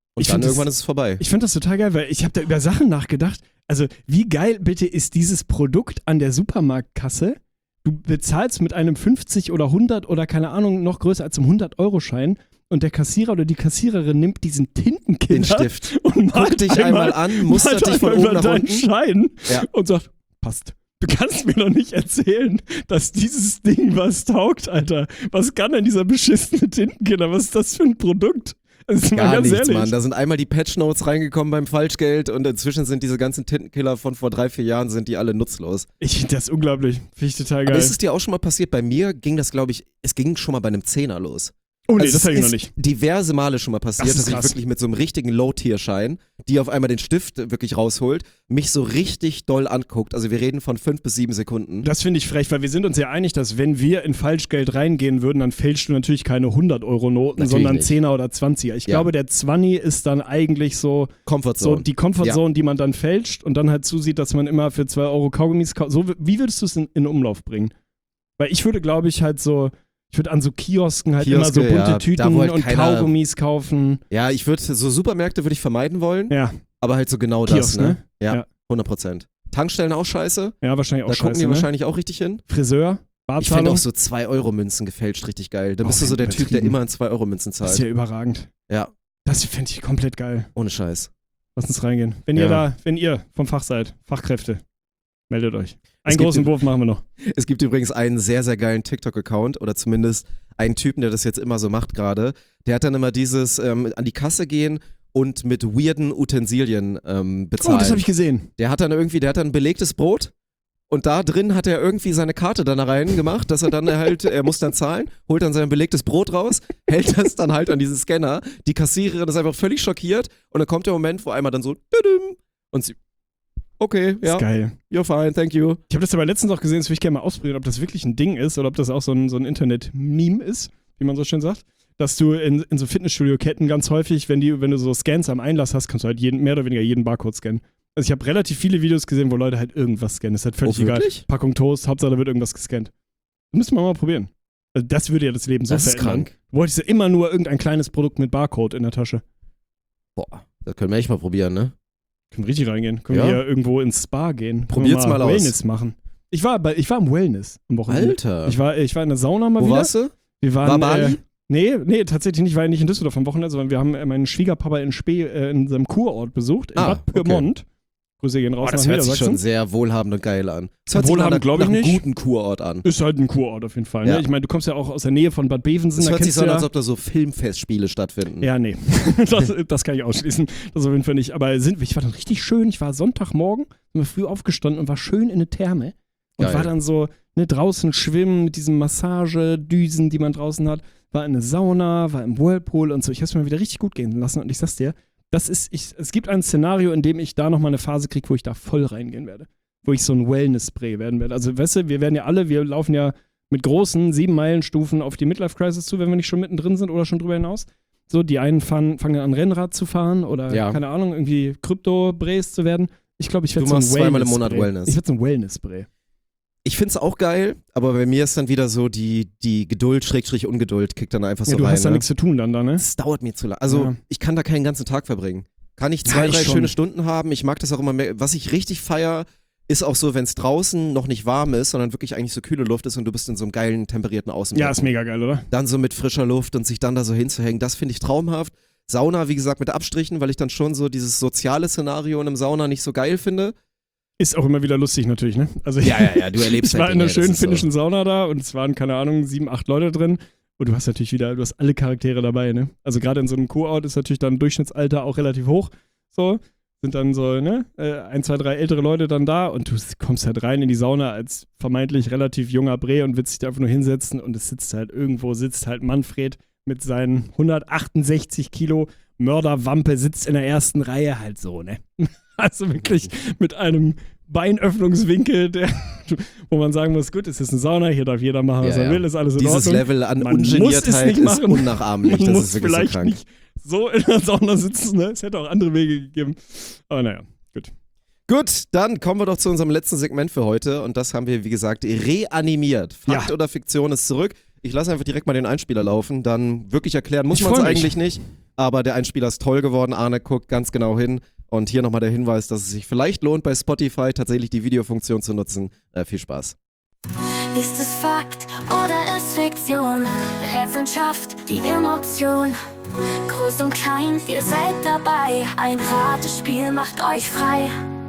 Und dann irgendwann ist es vorbei. Ich fand das total geil, weil ich habe da über Sachen nachgedacht. Also, wie geil bitte ist dieses Produkt an der Supermarktkasse? Du bezahlst mit einem 50 oder 100 oder keine Ahnung, noch größer als einem 100-Euro-Schein und der Kassierer oder die Kassiererin nimmt diesen Tintenkiller Den Stift. und Guck dich einmal an, mustert dich von oben über nach deinen unten. Schein Ja. und sagt, passt. Du kannst mir doch nicht erzählen, dass dieses Ding was taugt, Alter. Was kann denn dieser beschissene Tintenkiller? Was ist das für ein Produkt? Also, mal Gar ganz nichts, ehrlich. Mann. Da sind einmal die Patch-Notes reingekommen beim Falschgeld und inzwischen sind diese ganzen Tintenkiller von vor 3-4 Jahren sind die alle nutzlos. Ich finde das unglaublich. Finde ich total geil. Aber ist es dir auch schon mal passiert? Bei mir ging das, glaube ich, es ging schon mal bei einem 10er los. Oh nee, Also das habe ich es noch ist nicht. diverse Male schon mal passiert, Das ist dass ich krass. wirklich mit so einem richtigen Low-Tier-Schein, die auf einmal den Stift wirklich rausholt, mich so richtig doll anguckt. Also wir reden von 5 bis 7 Sekunden. Das finde ich frech, weil wir sind uns ja einig, dass wenn wir in Falschgeld reingehen würden, dann fälschst du natürlich keine 100-Euro-Noten, Natürlich sondern nicht. 10er oder 20er. Ich Ja. glaube, der 20 ist dann eigentlich so Comfortzone. die Comfortzone, die man dann fälscht und dann halt zusieht, dass man immer für 2 Euro Kaugummis kauft. So, wie würdest du es in Umlauf bringen? Weil ich würde, glaube ich, halt so, ich würde an so Kiosken halt immer so Kioske, bunte ja, Tüten da wo halt und keiner- Kaugummis kaufen. Ja, ich würde, so Supermärkte würde ich vermeiden wollen, Ja, aber halt so genau Kiosk, das, ne? ne? Ja, Ja. 100%. Tankstellen auch scheiße, ja, wahrscheinlich auch da gucken scheiße, die ne? wahrscheinlich auch richtig hin. Friseur, Ich fände Barzahlung, auch so 2-Euro-Münzen gefälscht richtig geil. Dann Oh, bist du so der Typ, der übertrieben. immer in 2-Euro-Münzen das ist zahlt. ja überragend. Ja, Das fände ich komplett geil. ohne Scheiß. Lass uns reingehen. Wenn Ja. ihr vom Fach seid, Fachkräfte, meldet euch. Es Einen gibt großen im- Wurf machen wir noch. Es gibt übrigens einen sehr, sehr geilen TikTok-Account oder zumindest einen Typen, der das jetzt immer so macht gerade. Der hat dann immer dieses an die Kasse gehen und mit weirden Utensilien bezahlen. Oh, das habe ich gesehen. Der hat dann ein belegtes Brot und da drin hat er irgendwie seine Karte dann rein gemacht, dass er dann halt, er muss dann zahlen, holt dann sein belegtes Brot raus, hält das dann halt an diesen Scanner. Die Kassiererin ist einfach völlig schockiert und dann kommt der Moment, wo einmal dann so düdüm, und sie, okay, Das ja, ist geil. you're fine, thank you. Ich habe das aber letztens auch gesehen, das würde ich gerne mal ausprobieren, ob das wirklich ein Ding ist oder ob das auch so ein Internet-Meme ist, wie man so schön sagt. Dass du in so Fitnessstudio-Ketten ganz häufig, wenn du so Scans am Einlass hast, kannst du halt mehr oder weniger jeden Barcode scannen. Also ich habe relativ viele Videos gesehen, wo Leute halt irgendwas scannen. Das ist halt völlig egal. Wirklich? Packung Toast, Hauptsache da wird irgendwas gescannt. Das müssen wir mal probieren. Also das würde ja das Leben so Das ist verändern. krank. Du wolltest ja immer nur irgendein kleines Produkt mit Barcode in der Tasche. Boah, das können wir echt mal probieren, ne? Können wir richtig reingehen. Können Ja. wir irgendwo ins Spa gehen. Können Probiert's wir mal aus. Wellness machen. Ich war im Wellness am Wochenende. Alter. Ich war in der Sauna mal Wo wieder. warst du? Wir War waren, Bali? Nee, tatsächlich nicht. Ich war nicht in Düsseldorf am Wochenende, sondern wir haben meinen Schwiegerpapa in Spee in seinem Kurort besucht, in Bad okay. Pyrmont. Grüße gehen raus Das nach hört sich schon Niedersachsen. sehr wohlhabend und geil an. Das hört Wohlhabend sich glaub ich nach einem nicht. guten Kurort an. Ist halt ein Kurort auf jeden Fall. Ne? Ja. Ich meine, du kommst ja auch aus der Nähe von Bad Bevensen. Es Da hört sich kennst so du an, ja, als ob da so Filmfestspiele stattfinden. Ja, nee. das kann ich ausschließen. Das auf jeden Fall nicht. Aber ich war dann richtig schön. Ich war Sonntagmorgen, bin früh aufgestanden und war schön in eine Therme. Und Geil. war dann so draußen schwimmen mit diesen Massagedüsen, die man draußen hat. War in eine Sauna, war im Whirlpool und so. Ich hab's mir wieder richtig gut gehen lassen. Und ich sag's dir, es gibt ein Szenario, in dem ich da nochmal eine Phase kriege, wo ich da voll reingehen werde. Wo ich so ein Wellness-Spray werden werde. Also, weißt du, wir laufen ja mit großen 7-Meilen-Stufen auf die Midlife-Crisis zu, wenn wir nicht schon mittendrin sind oder schon drüber hinaus. So, die einen fangen an Rennrad zu fahren oder, Ja. keine Ahnung, irgendwie Krypto-Brace zu werden. Ich glaube, ich werde Du so ein machst zweimal im Wellness-Spray. Monat Wellness. Ich werde so ein Wellness-Spray. Ich find's auch geil, aber bei mir ist dann wieder so die Geduld, Ungeduld, kickt dann einfach so Ja, du rein. hast da Ne? nichts zu tun dann da, ne? Das dauert mir zu lang. Also, Ja. ich kann da keinen ganzen Tag verbringen. Kann ich Ja, 2, ich 3 schon. schöne Stunden haben. Ich mag das auch immer mehr. Was ich richtig feier, ist auch so, wenn es draußen noch nicht warm ist, sondern wirklich eigentlich so kühle Luft ist und du bist in so einem geilen, temperierten Außenbereich. Ja, ist mega geil, oder? Dann so mit frischer Luft und sich dann da so hinzuhängen, das finde ich traumhaft. Sauna, wie gesagt, mit Abstrichen, weil ich dann schon so dieses soziale Szenario in einem Sauna nicht so geil finde. Ist auch immer wieder lustig natürlich, ne? Also Ja, du erlebst ich war halt in einer Dinge, das schönen ist so. finnischen Sauna da und es waren, keine Ahnung, 7, 8 Leute drin. Und du hast natürlich du hast alle Charaktere dabei, ne? Also gerade in so einem Kurort ist natürlich dann Durchschnittsalter auch relativ hoch. So, sind dann so, ne? 1, 2, 3 ältere Leute dann da und du kommst halt rein in die Sauna als vermeintlich relativ junger Bre und willst dich da einfach nur hinsetzen und es sitzt halt Manfred mit seinen 168 Kilo Mörderwampe, sitzt in der ersten Reihe halt so, ne? Also wirklich mit einem Beinöffnungswinkel, wo man sagen muss, gut, es ist eine Sauna, hier darf jeder machen, was Ja, er ja. will, ist alles in Dieses Ordnung. Level an Man muss es Ungeniertheit nicht ist machen. unnachahmlich. Man Das muss ist wirklich so vielleicht krank. nicht so in der Sauna sitzen, ne? Es hätte auch andere Wege gegeben. Aber naja, gut. Gut, dann kommen wir doch zu unserem letzten Segment für heute und das haben wir, wie gesagt, reanimiert. Fakt Ja. oder Fiktion ist zurück. Ich lasse einfach direkt mal den Einspieler laufen, dann wirklich erklären muss Ich man es freu mich. eigentlich nicht, aber der Einspieler ist toll geworden. Arne guckt ganz genau hin. Und hier nochmal der Hinweis, dass es sich vielleicht lohnt, bei Spotify tatsächlich die Videofunktion zu nutzen. Viel Spaß. Ist es Fakt oder ist Fiktion? Wissenschaft, die Emotion. Groß und klein, ihr seid dabei. Ein Ratespiel macht euch frei.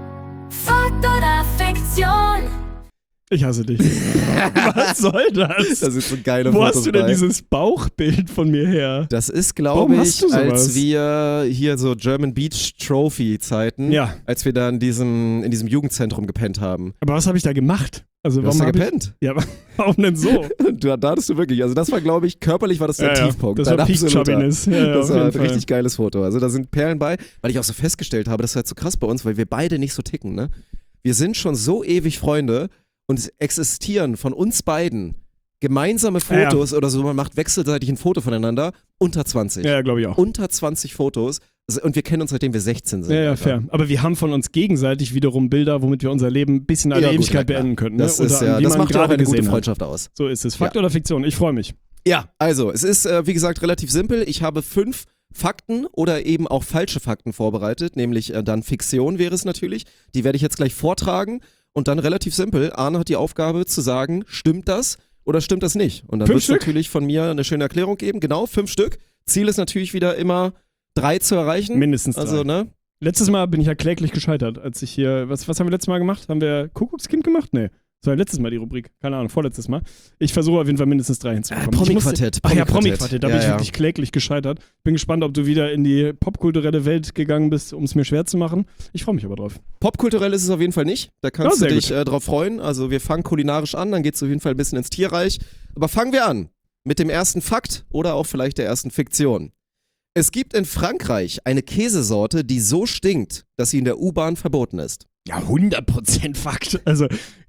Fakt oder Fiktion? Ich hasse dich. Was soll das? Das ist so geile Wo Fotos hast du denn bei. dieses Bauchbild von mir her? Das ist, Warum glaube hast ich, du sowas? als wir hier so German Beach Trophy Zeiten, Ja. als wir da in diesem Jugendzentrum gepennt haben. Aber was habe ich da gemacht? Also Du hast da hab ich- gepennt. Ja, aber warum denn so? Da hattest du wirklich, also das war, glaube ich, körperlich war das der Tiefpunkt. Das war dein Peak absoluter. Chubbiness. Ja, Das auf war jeden ein Fall. richtig geiles Foto. Also da sind Perlen bei, weil ich auch so festgestellt habe, das ist halt so krass bei uns, weil wir beide nicht so ticken, ne? Wir sind schon so ewig Freunde und es existieren von uns beiden gemeinsame Fotos oder so, man macht wechselseitig ein Foto voneinander, unter 20. Ja, glaube ich auch. Unter 20 Fotos. Also, und wir kennen uns, seitdem wir 16 sind. Ja, Alter. fair. Aber wir haben von uns gegenseitig wiederum Bilder, womit wir unser Leben bis in alle Ja, gut, Ewigkeit na klar. beenden könnten. Ne? Das, Oder ist, an ja, die das man macht ja auch gerade eine gute gesehen hat. Freundschaft aus. So ist es. Fakt oder Fiktion? Ich freue mich. Ja, also, es ist, wie gesagt, relativ simpel. Ich habe 5 Fakten oder eben auch falsche Fakten vorbereitet, nämlich dann Fiktion wäre es natürlich. Die werde ich jetzt gleich vortragen und dann relativ simpel. Arne hat die Aufgabe zu sagen, stimmt das oder stimmt das nicht? Und dann 5 wird es Stück? natürlich von mir eine schöne Erklärung geben. Genau, 5 Stück. Ziel ist natürlich wieder immer 3 zu erreichen. Mindestens 3. Also, ne? Letztes Mal bin ich ja kläglich gescheitert, als ich hier, was haben wir letztes Mal gemacht? Haben wir Kuckuckskind gemacht? Nee. Das war letztes Mal die Rubrik. Keine Ahnung, vorletztes Mal. Ich versuche auf jeden Fall mindestens 3 hinzubekommen. Promi-Quartett. Ach ja, Promi-Quartett. Da bin ich Ja, wirklich kläglich gescheitert. Bin gespannt, ob du wieder in die popkulturelle Welt gegangen bist, um es mir schwer zu machen. Ich freue mich aber drauf. Popkulturell ist es auf jeden Fall nicht. Da kannst Ja, du sehr dich drauf freuen. Also wir fangen kulinarisch an, dann geht es auf jeden Fall ein bisschen ins Tierreich. Aber fangen wir an mit dem ersten Fakt oder auch vielleicht der ersten Fiktion. Es gibt in Frankreich eine Käsesorte, die so stinkt, dass sie in der U-Bahn verboten ist. Ja, 100% Fakt. Also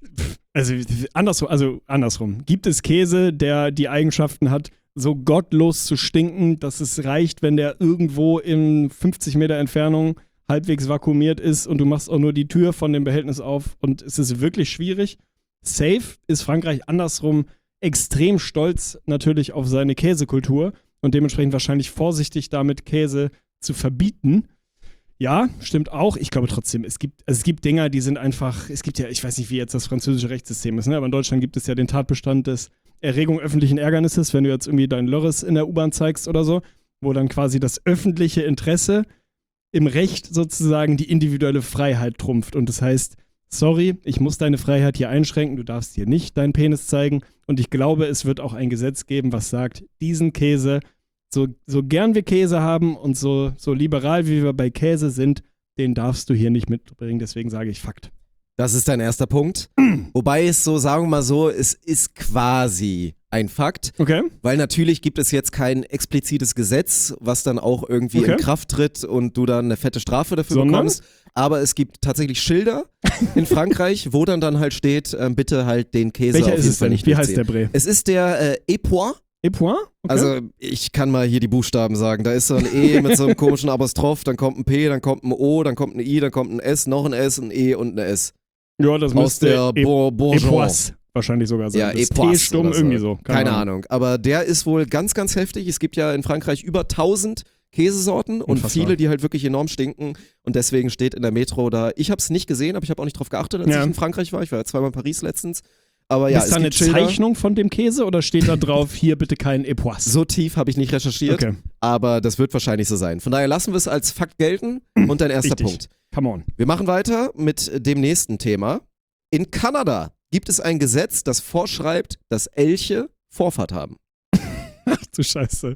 andersrum. Gibt es Käse, der die Eigenschaften hat, so gottlos zu stinken, dass es reicht, wenn der irgendwo in 50 Meter Entfernung halbwegs vakuumiert ist und du machst auch nur die Tür von dem Behältnis auf und es ist wirklich schwierig? Safe ist Frankreich andersrum extrem stolz natürlich auf seine Käsekultur und dementsprechend wahrscheinlich vorsichtig damit, Käse zu verbieten. Ja, stimmt auch. Ich glaube trotzdem, es gibt Dinger, die sind einfach, es gibt ja, ich weiß nicht, wie jetzt das französische Rechtssystem ist, ne? Aber in Deutschland gibt es ja den Tatbestand des Erregung öffentlichen Ärgernisses, wenn du jetzt irgendwie deinen Lörres in der U-Bahn zeigst oder so, wo dann quasi das öffentliche Interesse im Recht sozusagen die individuelle Freiheit trumpft. Und das heißt, sorry, ich muss deine Freiheit hier einschränken, du darfst hier nicht deinen Penis zeigen. Und ich glaube, es wird auch ein Gesetz geben, was sagt, diesen Käse, so gern wir Käse haben und so liberal wie wir bei Käse sind, den darfst du hier nicht mitbringen. Deswegen sage ich Fakt. Das ist dein erster Punkt. Wobei es so, sagen wir mal so, es ist quasi ein Fakt. Okay. Weil natürlich gibt es jetzt kein explizites Gesetz, was dann auch irgendwie Okay. in Kraft tritt und du dann eine fette Strafe dafür Sondern? bekommst. Aber es gibt tatsächlich Schilder in Frankreich, wo dann halt steht, bitte halt den Käse Welcher auf ist jeden es Fall denn? nicht Wie heißt der durchziehen. Bre? Es ist der Epois. Epois? Okay. Also ich kann mal hier die Buchstaben sagen. Da ist so ein E mit so einem komischen Apostroph, dann kommt ein P, dann kommt ein O, dann kommt ein I, dann kommt ein S, noch ein S, ein E und ein S. ja, das Aus müsste der Bourgogne. Epois wahrscheinlich sogar sein. Ja, Das Epois T-Stumm oder irgendwie so. Keine Ahnung. Aber der ist wohl ganz, ganz heftig. Es gibt ja in Frankreich über 1000 Käsesorten und Unfassbar. viele, die halt wirklich enorm stinken. Und deswegen steht in der Metro da, ich habe es nicht gesehen, aber ich habe auch nicht drauf geachtet, als Ja. ich in Frankreich war. Ich war ja zweimal in Paris letztens. Aber ja, ist es da eine gibt Schilder. Zeichnung von dem Käse oder steht da drauf, hier bitte kein Epois? So tief habe ich nicht recherchiert, Okay, aber das wird wahrscheinlich so sein. Von daher lassen wir es als Fakt gelten und dein erster Richtig. Punkt. come on. Wir machen weiter mit dem nächsten Thema. In Kanada gibt es ein Gesetz, das vorschreibt, dass Elche Vorfahrt haben. Ach du Scheiße.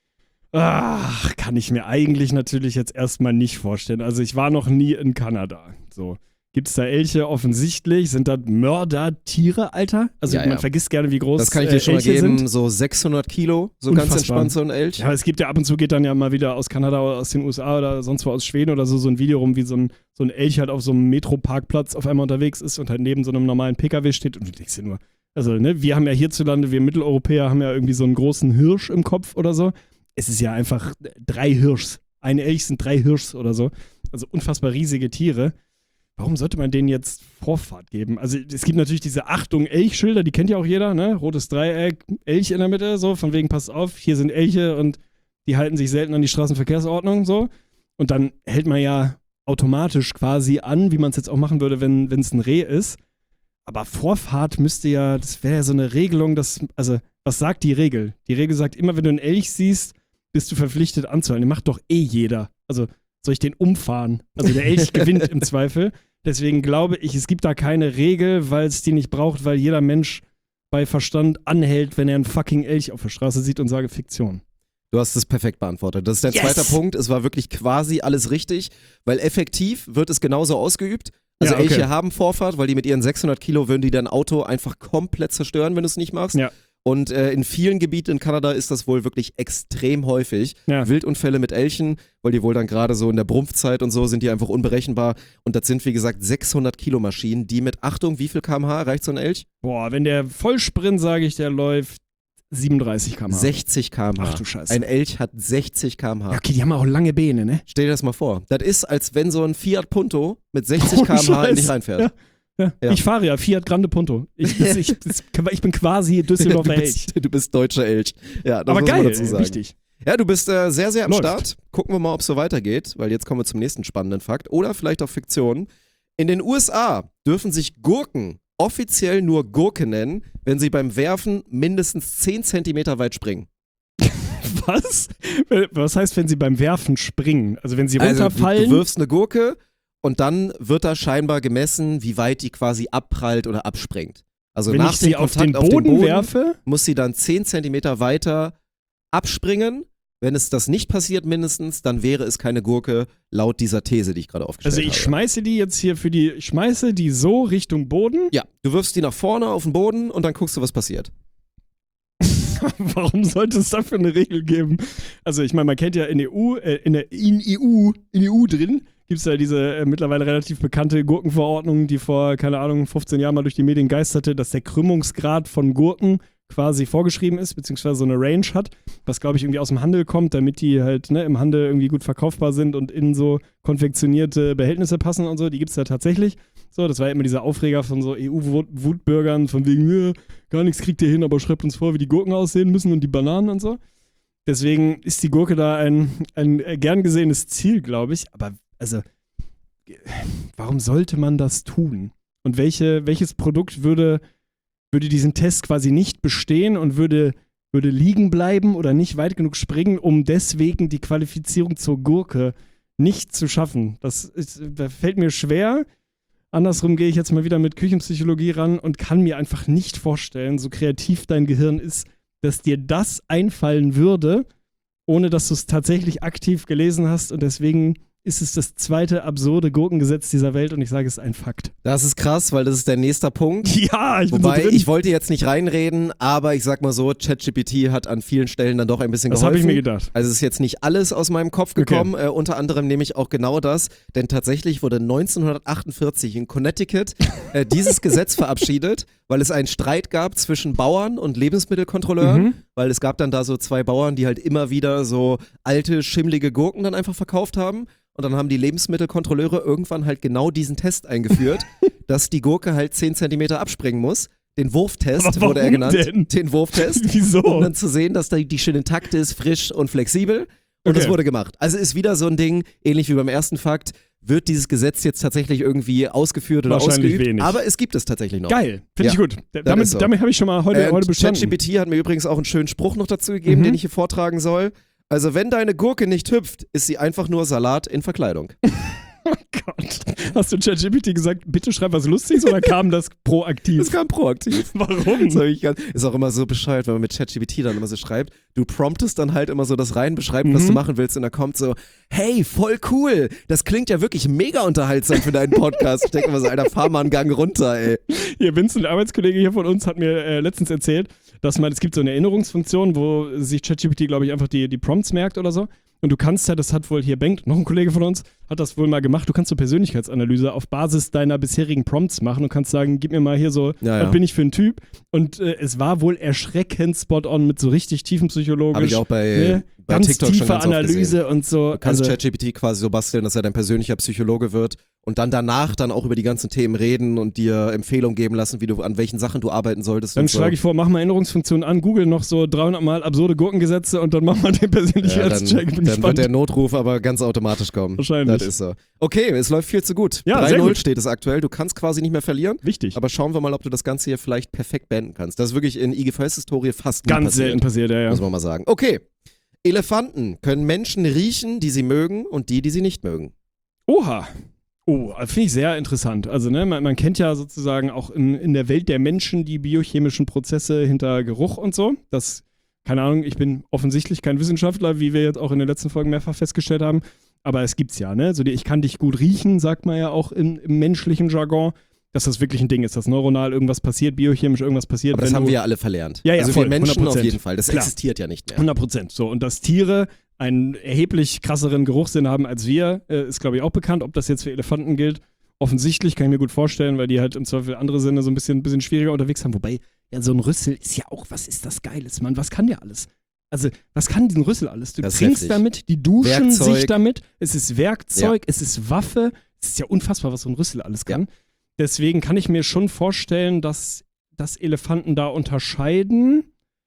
Ach, kann ich mir eigentlich natürlich jetzt erstmal nicht vorstellen. Also ich war noch nie in Kanada. So. Gibt es da Elche offensichtlich? Sind das Mördertiere, Alter? Also Ja, man ja. vergisst gerne, wie groß Das kann ich dir schon mal Elche geben, sind. so 600 Kilo, so ganz Unfassbar. entspannt so ein Elch. Ja, aber es gibt ja ab und zu geht dann ja mal wieder aus Kanada oder aus den USA oder sonst wo aus Schweden oder so ein Video rum, wie so ein Elch halt auf so einem Metroparkplatz auf einmal unterwegs ist und halt neben so einem normalen PKW steht und du denkst dir nur, also ne, wir haben ja hierzulande, wir Mitteleuropäer haben ja irgendwie so einen großen Hirsch im Kopf oder so. Es ist ja einfach 3 Hirschs. Ein Elch sind 3 Hirschs oder so. Also unfassbar riesige Tiere. Warum sollte man denen jetzt Vorfahrt geben? Also es gibt natürlich diese Achtung-Elch-Schilder, die kennt ja auch jeder, ne? Rotes Dreieck, Elch in der Mitte, so von wegen, passt auf, hier sind Elche und die halten sich selten an die Straßenverkehrsordnung so. Und dann hält man ja automatisch quasi an, wie man es jetzt auch machen würde, wenn es ein Reh ist. Aber Vorfahrt müsste ja, das wäre ja so eine Regelung, also was sagt die Regel? Die Regel sagt immer, wenn du einen Elch siehst, bist du verpflichtet anzuhalten. Den macht doch jeder. Also soll ich den umfahren? Also der Elch gewinnt im Zweifel. Deswegen glaube ich, es gibt da keine Regel, weil es die nicht braucht, weil jeder Mensch bei Verstand anhält, wenn er einen fucking Elch auf der Straße sieht und sage Fiktion. Du hast es perfekt beantwortet. Das ist dein zweiter Punkt. Es war wirklich quasi alles richtig, weil effektiv wird es genauso ausgeübt. Also Ja, okay. Elche haben Vorfahrt, weil die mit ihren 600 Kilo würden die dein Auto einfach komplett zerstören, wenn du es nicht machst. Ja. Und in vielen Gebieten in Kanada ist das wohl wirklich extrem häufig. Ja. Wildunfälle mit Elchen, weil die wohl dann gerade so in der Brumpfzeit und so sind die einfach unberechenbar. Und das sind, wie gesagt, 600 Kilo Maschinen, die mit, Achtung, wie viel km/h reicht so ein Elch? Boah, wenn der Vollsprint, sage ich, der läuft 37 km/h. 60 km/h. Ach du Scheiße. Ein Elch hat 60 km/h. Ja, okay, die haben auch lange Beine, ne? Stell dir das mal vor. Das ist, als wenn so ein Fiat Punto mit 60 km/h in Scheiß. dich reinfährt. Ja. Ja. Ich fahre ja Fiat Grande Punto. Ich bin quasi Düsseldorfer Elch. Du bist deutscher Elch. Ja, das Aber muss man geil, dazu sagen. wichtig. Ja, du bist sehr, sehr am Läuft. Start. Gucken wir mal, ob es so weitergeht, weil jetzt kommen wir zum nächsten spannenden Fakt. Oder vielleicht auch Fiktion. In den USA dürfen sich Gurken offiziell nur Gurke nennen, wenn sie beim Werfen mindestens 10 Zentimeter weit springen. Was? Was heißt, wenn sie beim Werfen springen? Also wenn sie Also runterfallen? du wirfst eine Gurke und dann wird da scheinbar gemessen, wie weit die quasi abprallt oder abspringt. Also wenn nach ich dem sie auf Kontakt den Boden Boden werfe? muss sie dann 10 Zentimeter weiter abspringen. Wenn es das nicht passiert mindestens, dann wäre es keine Gurke, laut dieser These, die ich gerade aufgestellt Also habe. ich schmeiße die jetzt hier ich schmeiße die so Richtung Boden. Ja, du wirfst die nach vorne auf den Boden und dann guckst du, was passiert. Warum sollte es dafür eine Regel geben? Also ich meine, man kennt ja in EU drin gibt es ja diese mittlerweile relativ bekannte Gurkenverordnung, die vor, keine Ahnung, 15 Jahren mal durch die Medien geisterte, dass der Krümmungsgrad von Gurken quasi vorgeschrieben ist, beziehungsweise so eine Range hat, was glaube ich irgendwie aus dem Handel kommt, damit die halt im Handel irgendwie gut verkaufbar sind und in so konfektionierte Behältnisse passen und so, die gibt es ja tatsächlich. So, das war ja immer dieser Aufreger von so EU-Wutbürgern, von wegen, gar nichts kriegt ihr hin, aber schreibt uns vor, wie die Gurken aussehen müssen und die Bananen und so. Deswegen ist die Gurke da ein gern gesehenes Ziel, glaube ich. Aber, also, warum sollte man das tun? Und welches Produkt würde diesen Test quasi nicht bestehen und würde liegen bleiben oder nicht weit genug springen, um deswegen die Qualifizierung zur Gurke nicht zu schaffen? Das fällt mir schwer. Andersrum gehe ich jetzt mal wieder mit Küchenpsychologie ran und kann mir einfach nicht vorstellen, so kreativ dein Gehirn ist, dass dir das einfallen würde, ohne dass du es tatsächlich aktiv gelesen hast. Und deswegen ist es das zweite absurde Gurkengesetz dieser Welt und ich sage, es ist ein Fakt. Das ist krass, weil das ist der nächste Punkt. Ja, ich bin Wobei, so drin. ich wollte jetzt nicht reinreden, aber ich sag mal so, ChatGPT hat an vielen Stellen dann doch ein bisschen Das geholfen. habe ich mir gedacht. Also es ist jetzt nicht alles aus meinem Kopf gekommen, unter anderem nämlich auch genau das, denn tatsächlich wurde 1948 in Connecticut dieses Gesetz verabschiedet, weil es einen Streit gab zwischen Bauern und Lebensmittelkontrolleuren, weil es gab dann da so zwei Bauern, die halt immer wieder so alte, schimmlige Gurken dann einfach verkauft haben. Und dann haben die Lebensmittelkontrolleure irgendwann halt genau diesen Test eingeführt, dass die Gurke halt 10 Zentimeter abspringen muss. Den Wurftest Aber wurde er warum genannt. denn? Den Wurftest. Wieso? Um dann zu sehen, dass die schön intakt ist, frisch und flexibel. Und das wurde gemacht. Also ist wieder so ein Ding, ähnlich wie beim ersten Fakt, wird dieses Gesetz jetzt tatsächlich irgendwie ausgeführt oder Wahrscheinlich ausgeübt. wenig. Aber es gibt es tatsächlich noch. Geil, finde ich Ja, gut. das ist so. Damit habe ich schon mal heute bestanden. ChatGPT hat mir übrigens auch einen schönen Spruch noch dazu gegeben, den ich hier vortragen soll. Also wenn deine Gurke nicht hüpft, ist sie einfach nur Salat in Verkleidung. Oh Gott. Hast du ChatGPT gesagt, bitte schreib was Lustiges oder kam das proaktiv? Das kam proaktiv. Warum? Ist auch immer so bescheuert, wenn man mit ChatGPT dann immer so schreibt. Du promptest dann halt immer so das rein, beschreibst, was du machen willst und dann kommt so, hey, voll cool, das klingt ja wirklich mega unterhaltsam für deinen Podcast. Ich denke immer so, Alter, fahr mal einen Gang runter, ey. Hier, Vincent, ein Arbeitskollege hier von uns, hat mir letztens erzählt, dass es gibt so eine Erinnerungsfunktion, wo sich ChatGPT, glaube ich, einfach die Prompts merkt oder so. Und du kannst ja, das hat wohl hier Bengt, noch ein Kollege von uns, hat das wohl mal gemacht, du kannst so Persönlichkeitsanalyse auf Basis deiner bisherigen Prompts machen und kannst sagen, gib mir mal hier so, was bin ich für ein Typ? Und es war wohl erschreckend spot-on mit so richtig tiefen psychologisch. Habe ich auch bei ganz TikTok tiefe schon ganz oft Analyse gesehen. und so. Du kannst ChatGPT quasi so basteln, dass er dein persönlicher Psychologe wird und dann danach dann auch über die ganzen Themen reden und dir Empfehlungen geben lassen, an welchen Sachen du arbeiten solltest. Dann schlage ich vor, mach mal Erinnerungsfunktion an, Google noch so 300 Mal absurde Gurkengesetze und dann mach mal den Persönlichkeitscheck. Dann wird der Notruf aber ganz automatisch kommen. Wahrscheinlich. Das ist so. Okay, es läuft viel zu gut. Ja, sehr 3-0 gut. steht es aktuell. Du kannst quasi nicht mehr verlieren. Wichtig. Aber schauen wir mal, ob du das Ganze hier vielleicht perfekt beenden kannst. Das ist wirklich in IGVS-Historie fast nie Ganz passiert. selten passiert, ja. Muss man mal sagen. Okay. Elefanten können Menschen riechen, die sie mögen und die sie nicht mögen. Oha. Oh, finde ich sehr interessant. Also, ne, man kennt ja sozusagen auch in der Welt der Menschen die biochemischen Prozesse hinter Geruch und so. Das, keine Ahnung, ich bin offensichtlich kein Wissenschaftler, wie wir jetzt auch in den letzten Folgen mehrfach festgestellt haben. Aber es gibt's ja, ne? So ich kann dich gut riechen, sagt man ja auch im menschlichen Jargon, dass das wirklich ein Ding ist, dass neuronal irgendwas passiert, biochemisch irgendwas passiert. Aber das haben wir ja alle verlernt. Ja, also voll, wir Menschen 100%. auf jeden Fall. Das Klar. existiert ja nicht mehr. 100%. So, und dass Tiere einen erheblich krasseren Geruchssinn haben als wir, ist, glaube ich, auch bekannt. Ob das jetzt für Elefanten gilt, offensichtlich, kann ich mir gut vorstellen, weil die halt im Zweifel andere Sinne so ein bisschen schwieriger unterwegs haben. Wobei, ja, so ein Rüssel ist ja auch, was ist das Geiles, Mann? Was kann der alles? Also, was kann diesen Rüssel alles? Du Das ist trinkst heftig. damit, die duschen Werkzeug. sich damit, es ist Werkzeug, es ist Waffe. Es ist ja unfassbar, was so ein Rüssel alles kann. Ja. Deswegen kann ich mir schon vorstellen, dass Elefanten da unterscheiden.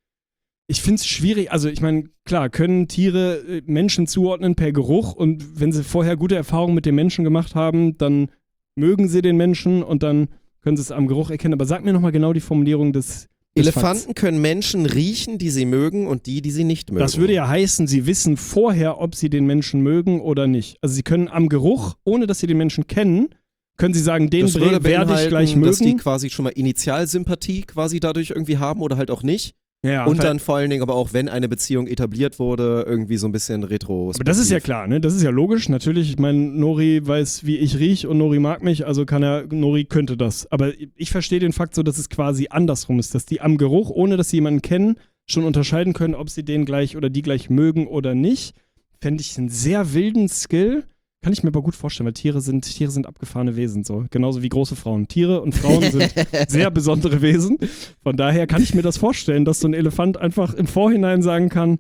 Ich finde es schwierig, also ich meine, klar, können Tiere Menschen zuordnen per Geruch und wenn sie vorher gute Erfahrungen mit dem Menschen gemacht haben, dann mögen sie den Menschen und dann können sie es am Geruch erkennen. Aber sag mir nochmal genau die Formulierung des Elefanten Fakts. können Menschen riechen, die sie mögen und die sie nicht mögen. Das würde ja heißen, sie wissen vorher, ob sie den Menschen mögen oder nicht. Also sie können am Geruch, ohne dass sie den Menschen kennen, können sie sagen, den das würde werde ich beinhalten, gleich dass die mögen. quasi schon mal Initialsympathie quasi dadurch irgendwie haben oder halt auch nicht. Ja, Und halt- dann vor allen Dingen aber auch, wenn eine Beziehung etabliert wurde, irgendwie so ein bisschen retro. Aber das ist ja klar, ne? Das ist ja logisch. Natürlich, ich meine, Nori weiß, wie ich riech und Nori mag mich, also Nori könnte das. Aber ich verstehe den Fakt so, dass es quasi andersrum ist, dass die am Geruch, ohne dass sie jemanden kennen, schon unterscheiden können, ob sie den gleich oder die gleich mögen oder nicht. Fände ich einen sehr wilden Skill. Kann ich mir aber gut vorstellen, weil Tiere sind abgefahrene Wesen, so. Genauso wie große Frauen. Tiere und Frauen sind sehr besondere Wesen. Von daher kann ich mir das vorstellen, dass so ein Elefant einfach im Vorhinein sagen kann,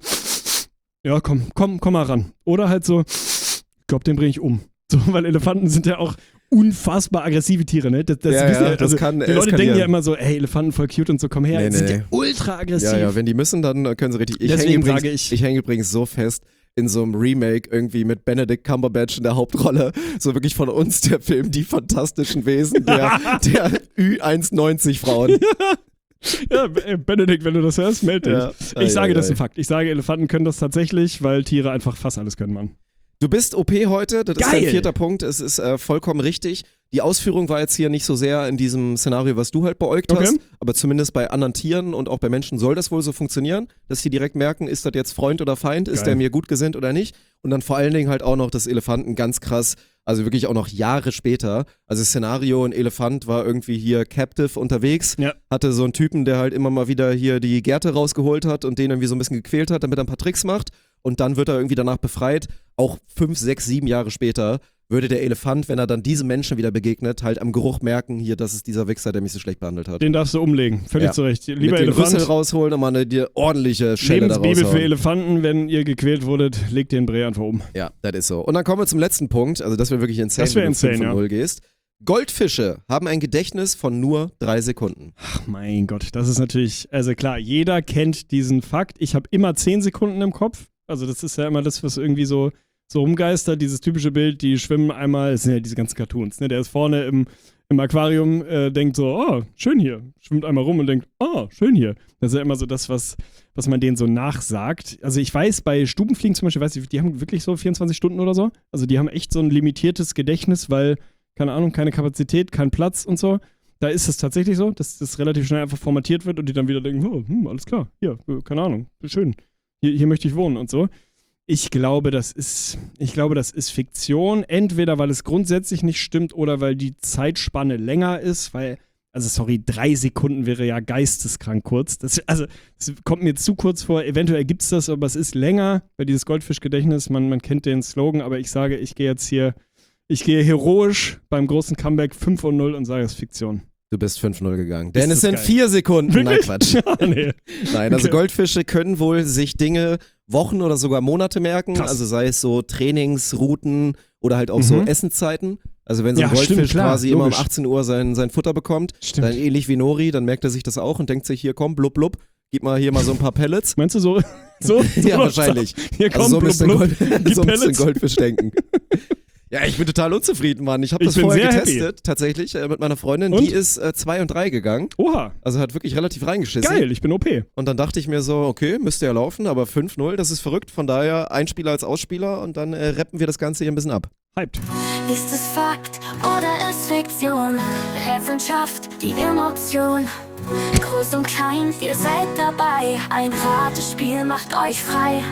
ja, komm mal ran. Oder halt so, ich glaube, den bringe ich um. So, weil Elefanten sind ja auch unfassbar aggressive Tiere, ne? Das das kann die Leute eskalieren. denken ja immer so, ey, Elefanten voll cute und so, komm her. Nee, Die sind nee. ja ultra aggressiv. Ja, wenn die müssen, dann können sie richtig. Deswegen sage ich- Ich hänge übrigens so fest in so einem Remake irgendwie mit Benedict Cumberbatch in der Hauptrolle. So wirklich von uns der Film Die Fantastischen Wesen der Ü190 Frauen. Ja, Benedikt, wenn du das hörst, melde dich. Ja. Ich sage, das ist Ei, ein Fakt. Ich sage, Elefanten können das tatsächlich, weil Tiere einfach fast alles können, Mann. Du bist OP heute, das ist Geil. dein 4. Punkt, es ist vollkommen richtig. Die Ausführung war jetzt hier nicht so sehr in diesem Szenario, was du halt beäugt Okay. hast, aber zumindest bei anderen Tieren und auch bei Menschen soll das wohl so funktionieren, dass sie direkt merken, ist das jetzt Freund oder Feind, ist Geil. der mir gut gesinnt oder nicht. Und dann vor allen Dingen halt auch noch das Elefanten ganz krass, also wirklich auch noch Jahre später. Also Szenario, ein Elefant war irgendwie hier captive unterwegs, Ja. hatte so einen Typen, der halt immer mal wieder hier die Gerte rausgeholt hat und den irgendwie so ein bisschen gequält hat, damit er ein paar Tricks macht. Und dann wird er irgendwie danach befreit. Auch 5, 6, 7 Jahre später würde der Elefant, wenn er dann diesem Menschen wieder begegnet, halt am Geruch merken, hier, das ist dieser Wichser, der mich so schlecht behandelt hat. Den darfst du umlegen. Völlig Ja. zu Recht. Mit Lieber den Rüssel Elefant, rausholen und mal eine ordentliche Schelle da Lebensbibel für raushauen. Elefanten, wenn ihr gequält wurdet, legt den Brei einfach um. Ja, das ist so. Und dann kommen wir zum letzten Punkt. Also das wäre wirklich insane, Das wär wenn du insane, 5 ja. von 0 gehst. Goldfische haben ein Gedächtnis von nur 3 Sekunden. Ach mein Gott, das ist natürlich, also klar, jeder kennt diesen Fakt. Ich habe immer 10 Sekunden im Kopf. Also das ist ja immer das, was irgendwie so rumgeistert, dieses typische Bild, die schwimmen einmal, das sind ja diese ganzen Cartoons, ne? Der ist vorne im Aquarium, denkt so, oh, schön hier. Schwimmt einmal rum und denkt, oh, schön hier. Das ist ja immer so das, was man denen so nachsagt. Also ich weiß, bei Stubenfliegen zum Beispiel, weiß ich, die haben wirklich so 24 Stunden oder so. Also die haben echt so ein limitiertes Gedächtnis, weil, keine Ahnung, keine Kapazität, kein Platz und so. Da ist es tatsächlich so, dass das relativ schnell einfach formatiert wird und die dann wieder denken, oh, alles klar, hier, keine Ahnung, schön. Hier möchte ich wohnen und so. Ich glaube, das ist Fiktion. Entweder, weil es grundsätzlich nicht stimmt oder weil die Zeitspanne länger ist, weil, also sorry, 3 Sekunden wäre ja geisteskrank kurz. Das kommt mir zu kurz vor. Eventuell gibt es das, aber es ist länger, weil dieses Goldfischgedächtnis, man kennt den Slogan, aber ich sage, ich gehe heroisch beim großen Comeback 5-0 und sage, es ist Fiktion. Du bist 5-0 gegangen. Ist Denn es das sind geil. 4 Sekunden. Wirklich? Nein, Quatsch. Ja, nee. Nein, also Okay. Goldfische können wohl sich Dinge Wochen oder sogar Monate merken. Krass. Also sei es so Trainingsrouten oder halt auch so Essenszeiten. Also wenn so ein Ja, Goldfisch stimmt, klar, quasi immer um logisch. 18 Uhr sein Futter bekommt, Stimmt. dann ähnlich wie Nori, dann merkt er sich das auch und denkt sich, hier komm, blub blub, gib mal hier mal so ein paar Pellets. Meinst du so? so Ja, läuft's wahrscheinlich. ab. Hier Also kommt so blub, müsste blub, ein gib so müsste ein Pellets. Goldfisch denken. Ja, ich bin total unzufrieden, Mann. Ich habe Ich das bin vorher sehr getestet, tatsächlich, mit meiner Freundin. Und? Die ist 2 und 3 gegangen. Oha, Also hat wirklich relativ reingeschissen. geil, ich bin OP. Und dann dachte ich mir so, okay, müsste ja laufen, aber 5-0, das ist verrückt. Von daher Einspieler als Ausspieler und dann rappen wir das Ganze hier ein bisschen ab. Hyped. Ist es Fakt oder ist Fiktion? Wissenschaft, die Emotion. Groß und klein, ihr seid dabei. Ein Ratespiel macht euch frei.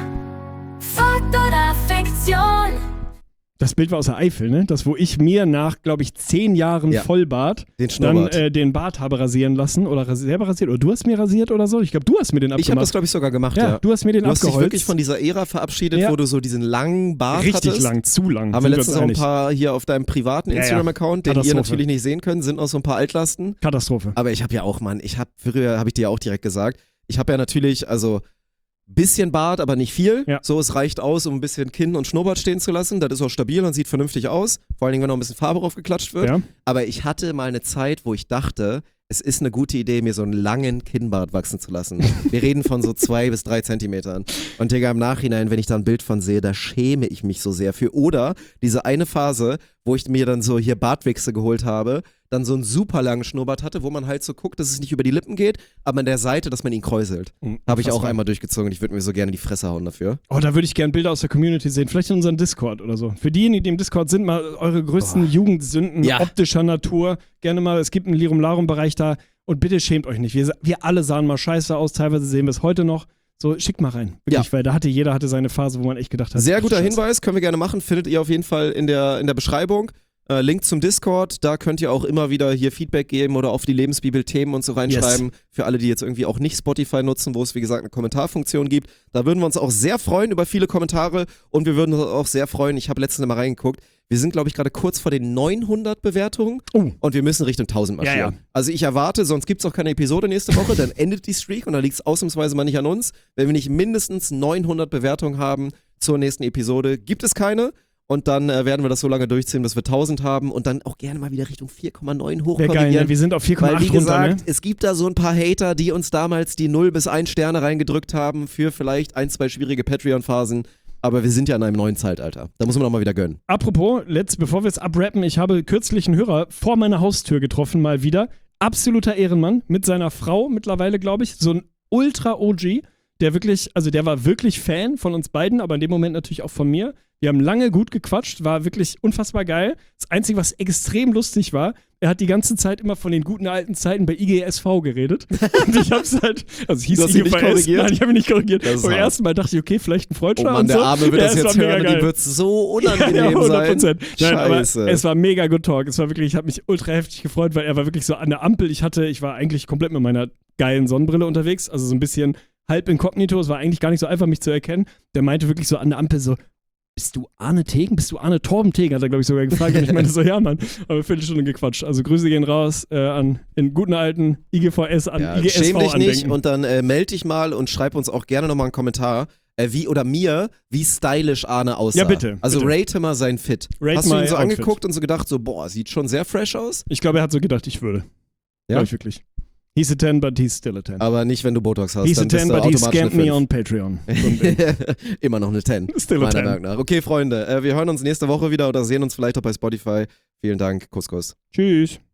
Fakt oder Fiktion? Das Bild war aus der Eifel, ne? Das, wo ich mir nach, glaube ich, 10 Jahren Ja. Vollbart Den dann Schnurrbart. den Bart habe rasieren lassen oder selber rasiert. Oder du hast mir rasiert oder so. Ich glaube, du hast mir den Ich habe abgemacht. das, glaube ich, sogar gemacht, ja, ja. du hast mir den Du hast dich abgeholzt. wirklich von dieser Ära verabschiedet, Ja. wo du so diesen langen Bart Richtig hattest. lang, zu lang. Haben wir sind letztens uns auch ein einig. paar hier auf deinem privaten Ja, ja. Instagram-Account, den ihr Katastrophe. natürlich nicht sehen könnt, sind auch so ein paar Altlasten. Katastrophe. Aber ich habe ja auch, Mann, früher habe ich dir ja auch direkt gesagt, ich habe ja natürlich, also bisschen Bart, aber nicht viel. Ja. So, es reicht aus, um ein bisschen Kinn und Schnurrbart stehen zu lassen. Das ist auch stabil und sieht vernünftig aus. Vor allen Dingen, wenn noch ein bisschen Farbe draufgeklatscht wird. Ja. Aber ich hatte mal eine Zeit, wo ich dachte, es ist eine gute Idee, mir so einen langen Kinnbart wachsen zu lassen. Wir reden von so 2 bis 3 Zentimetern. Und Digga, im Nachhinein, wenn ich da ein Bild von sehe, da schäme ich mich so sehr für. Oder diese eine Phase, wo ich mir dann so hier Bartwichse geholt habe, dann so einen super langen Schnurrbart hatte, wo man halt so guckt, dass es nicht über die Lippen geht, aber an der Seite, dass man ihn kräuselt. Habe ich auch Unfassbar. einmal durchgezogen und ich würde mir so gerne die Fresse hauen dafür. Oh, da würde ich gerne Bilder aus der Community sehen. Vielleicht in unserem Discord oder so. Für diejenigen, die im Discord sind, mal eure größten Jugendsünden Ja. optischer Natur. Gerne mal, es gibt einen Lirum Larum-Bereich da. Und bitte schämt euch nicht. Wir alle sahen mal scheiße aus. Teilweise sehen wir es heute noch. So, schickt mal rein. Wirklich, Ja. weil jeder hatte seine Phase, wo man echt gedacht hat. Sehr ach, guter Scheiße. Hinweis, können wir gerne machen, findet ihr auf jeden Fall in der Beschreibung. Link zum Discord, da könnt ihr auch immer wieder hier Feedback geben oder auf die Lebensbibel-Themen und so reinschreiben. Für alle, die jetzt irgendwie auch nicht Spotify nutzen, wo es wie gesagt eine Kommentarfunktion gibt. Da würden wir uns auch sehr freuen über viele Kommentare und wir würden uns auch sehr freuen, ich habe letztens mal reingeguckt, wir sind glaube ich gerade kurz vor den 900 Bewertungen und wir müssen Richtung 1000 marschieren. Ja, ja. Also ich erwarte, sonst gibt es auch keine Episode nächste Woche, dann endet die Streak und da liegt es ausnahmsweise mal nicht an uns. Wenn wir nicht mindestens 900 Bewertungen haben zur nächsten Episode, gibt es keine. Und dann werden wir das so lange durchziehen, bis wir 1000 haben und dann auch gerne mal wieder Richtung 4,9 Wäre hochkorrigieren. geil, ne? Wir sind auf 4,8 Weil wie runter, gesagt, ne? es gibt da so ein paar Hater, die uns damals die 0 bis 1 Sterne reingedrückt haben für vielleicht 1, 2 schwierige Patreon-Phasen. Aber wir sind ja in einem neuen Zeitalter. Da muss man auch mal wieder gönnen. Apropos, bevor wir es abrappen, ich habe kürzlich einen Hörer vor meiner Haustür getroffen, mal wieder. Absoluter Ehrenmann mit seiner Frau mittlerweile, glaube ich. So ein Ultra-OG, der wirklich, also der war wirklich Fan von uns beiden, aber in dem Moment natürlich auch von mir. Wir haben lange gut gequatscht, war wirklich unfassbar geil. Das Einzige, was extrem lustig war, er hat die ganze Zeit immer von den guten alten Zeiten bei IGSV geredet. Und ich hab's halt, also es hieß Du hast ihn nicht IGVS. korrigiert? Nein, ich habe ihn nicht korrigiert. Das ist Beim hart. ersten Mal dachte ich, okay, vielleicht ein Oh Freudscher Mann, und der so. Arme wird Ja, das es jetzt war mega hören und geil. die wird so unangenehm sein. 100%. Nein, aber Scheiße. es war mega good talk. Es war wirklich, ich habe mich ultra heftig gefreut, weil er war wirklich so an der Ampel. Ich war eigentlich komplett mit meiner geilen Sonnenbrille unterwegs, also so ein bisschen halb inkognito. Es war eigentlich gar nicht so einfach, mich zu erkennen. Der meinte wirklich so an der Ampel so, bist du Arne Tegen? Bist du Arne Torben Tegen? Hat er, glaube ich, sogar gefragt. Und ich meinte so, ja, Mann. Aber eine Viertelstunde gequatscht. Also Grüße gehen raus an in guten alten IGVS, an Ja, IGSV schäm dich nicht andenken. und dann melde dich mal und schreib uns auch gerne nochmal einen Kommentar, wie stylisch Arne aussah. Ja, bitte, Also bitte. rate mal sein Fit. Rate Hast du ihn my so Outfit. angeguckt und so gedacht, so, boah, sieht schon sehr fresh aus? Ich glaube, er hat so gedacht, ich würde. Ja? Glaube ich wirklich. He's a 10, but he's still a 10. Aber nicht, wenn du Botox hast. He's a dann bist 10, du but he automatisch scammed eine me 5. on Patreon. So ein Ding. Immer noch eine 10. Still a meiner 10. Meinung nach. Okay, Freunde, wir hören uns nächste Woche wieder oder sehen uns vielleicht auch bei Spotify. Vielen Dank. Kuss, Kuss. Tschüss.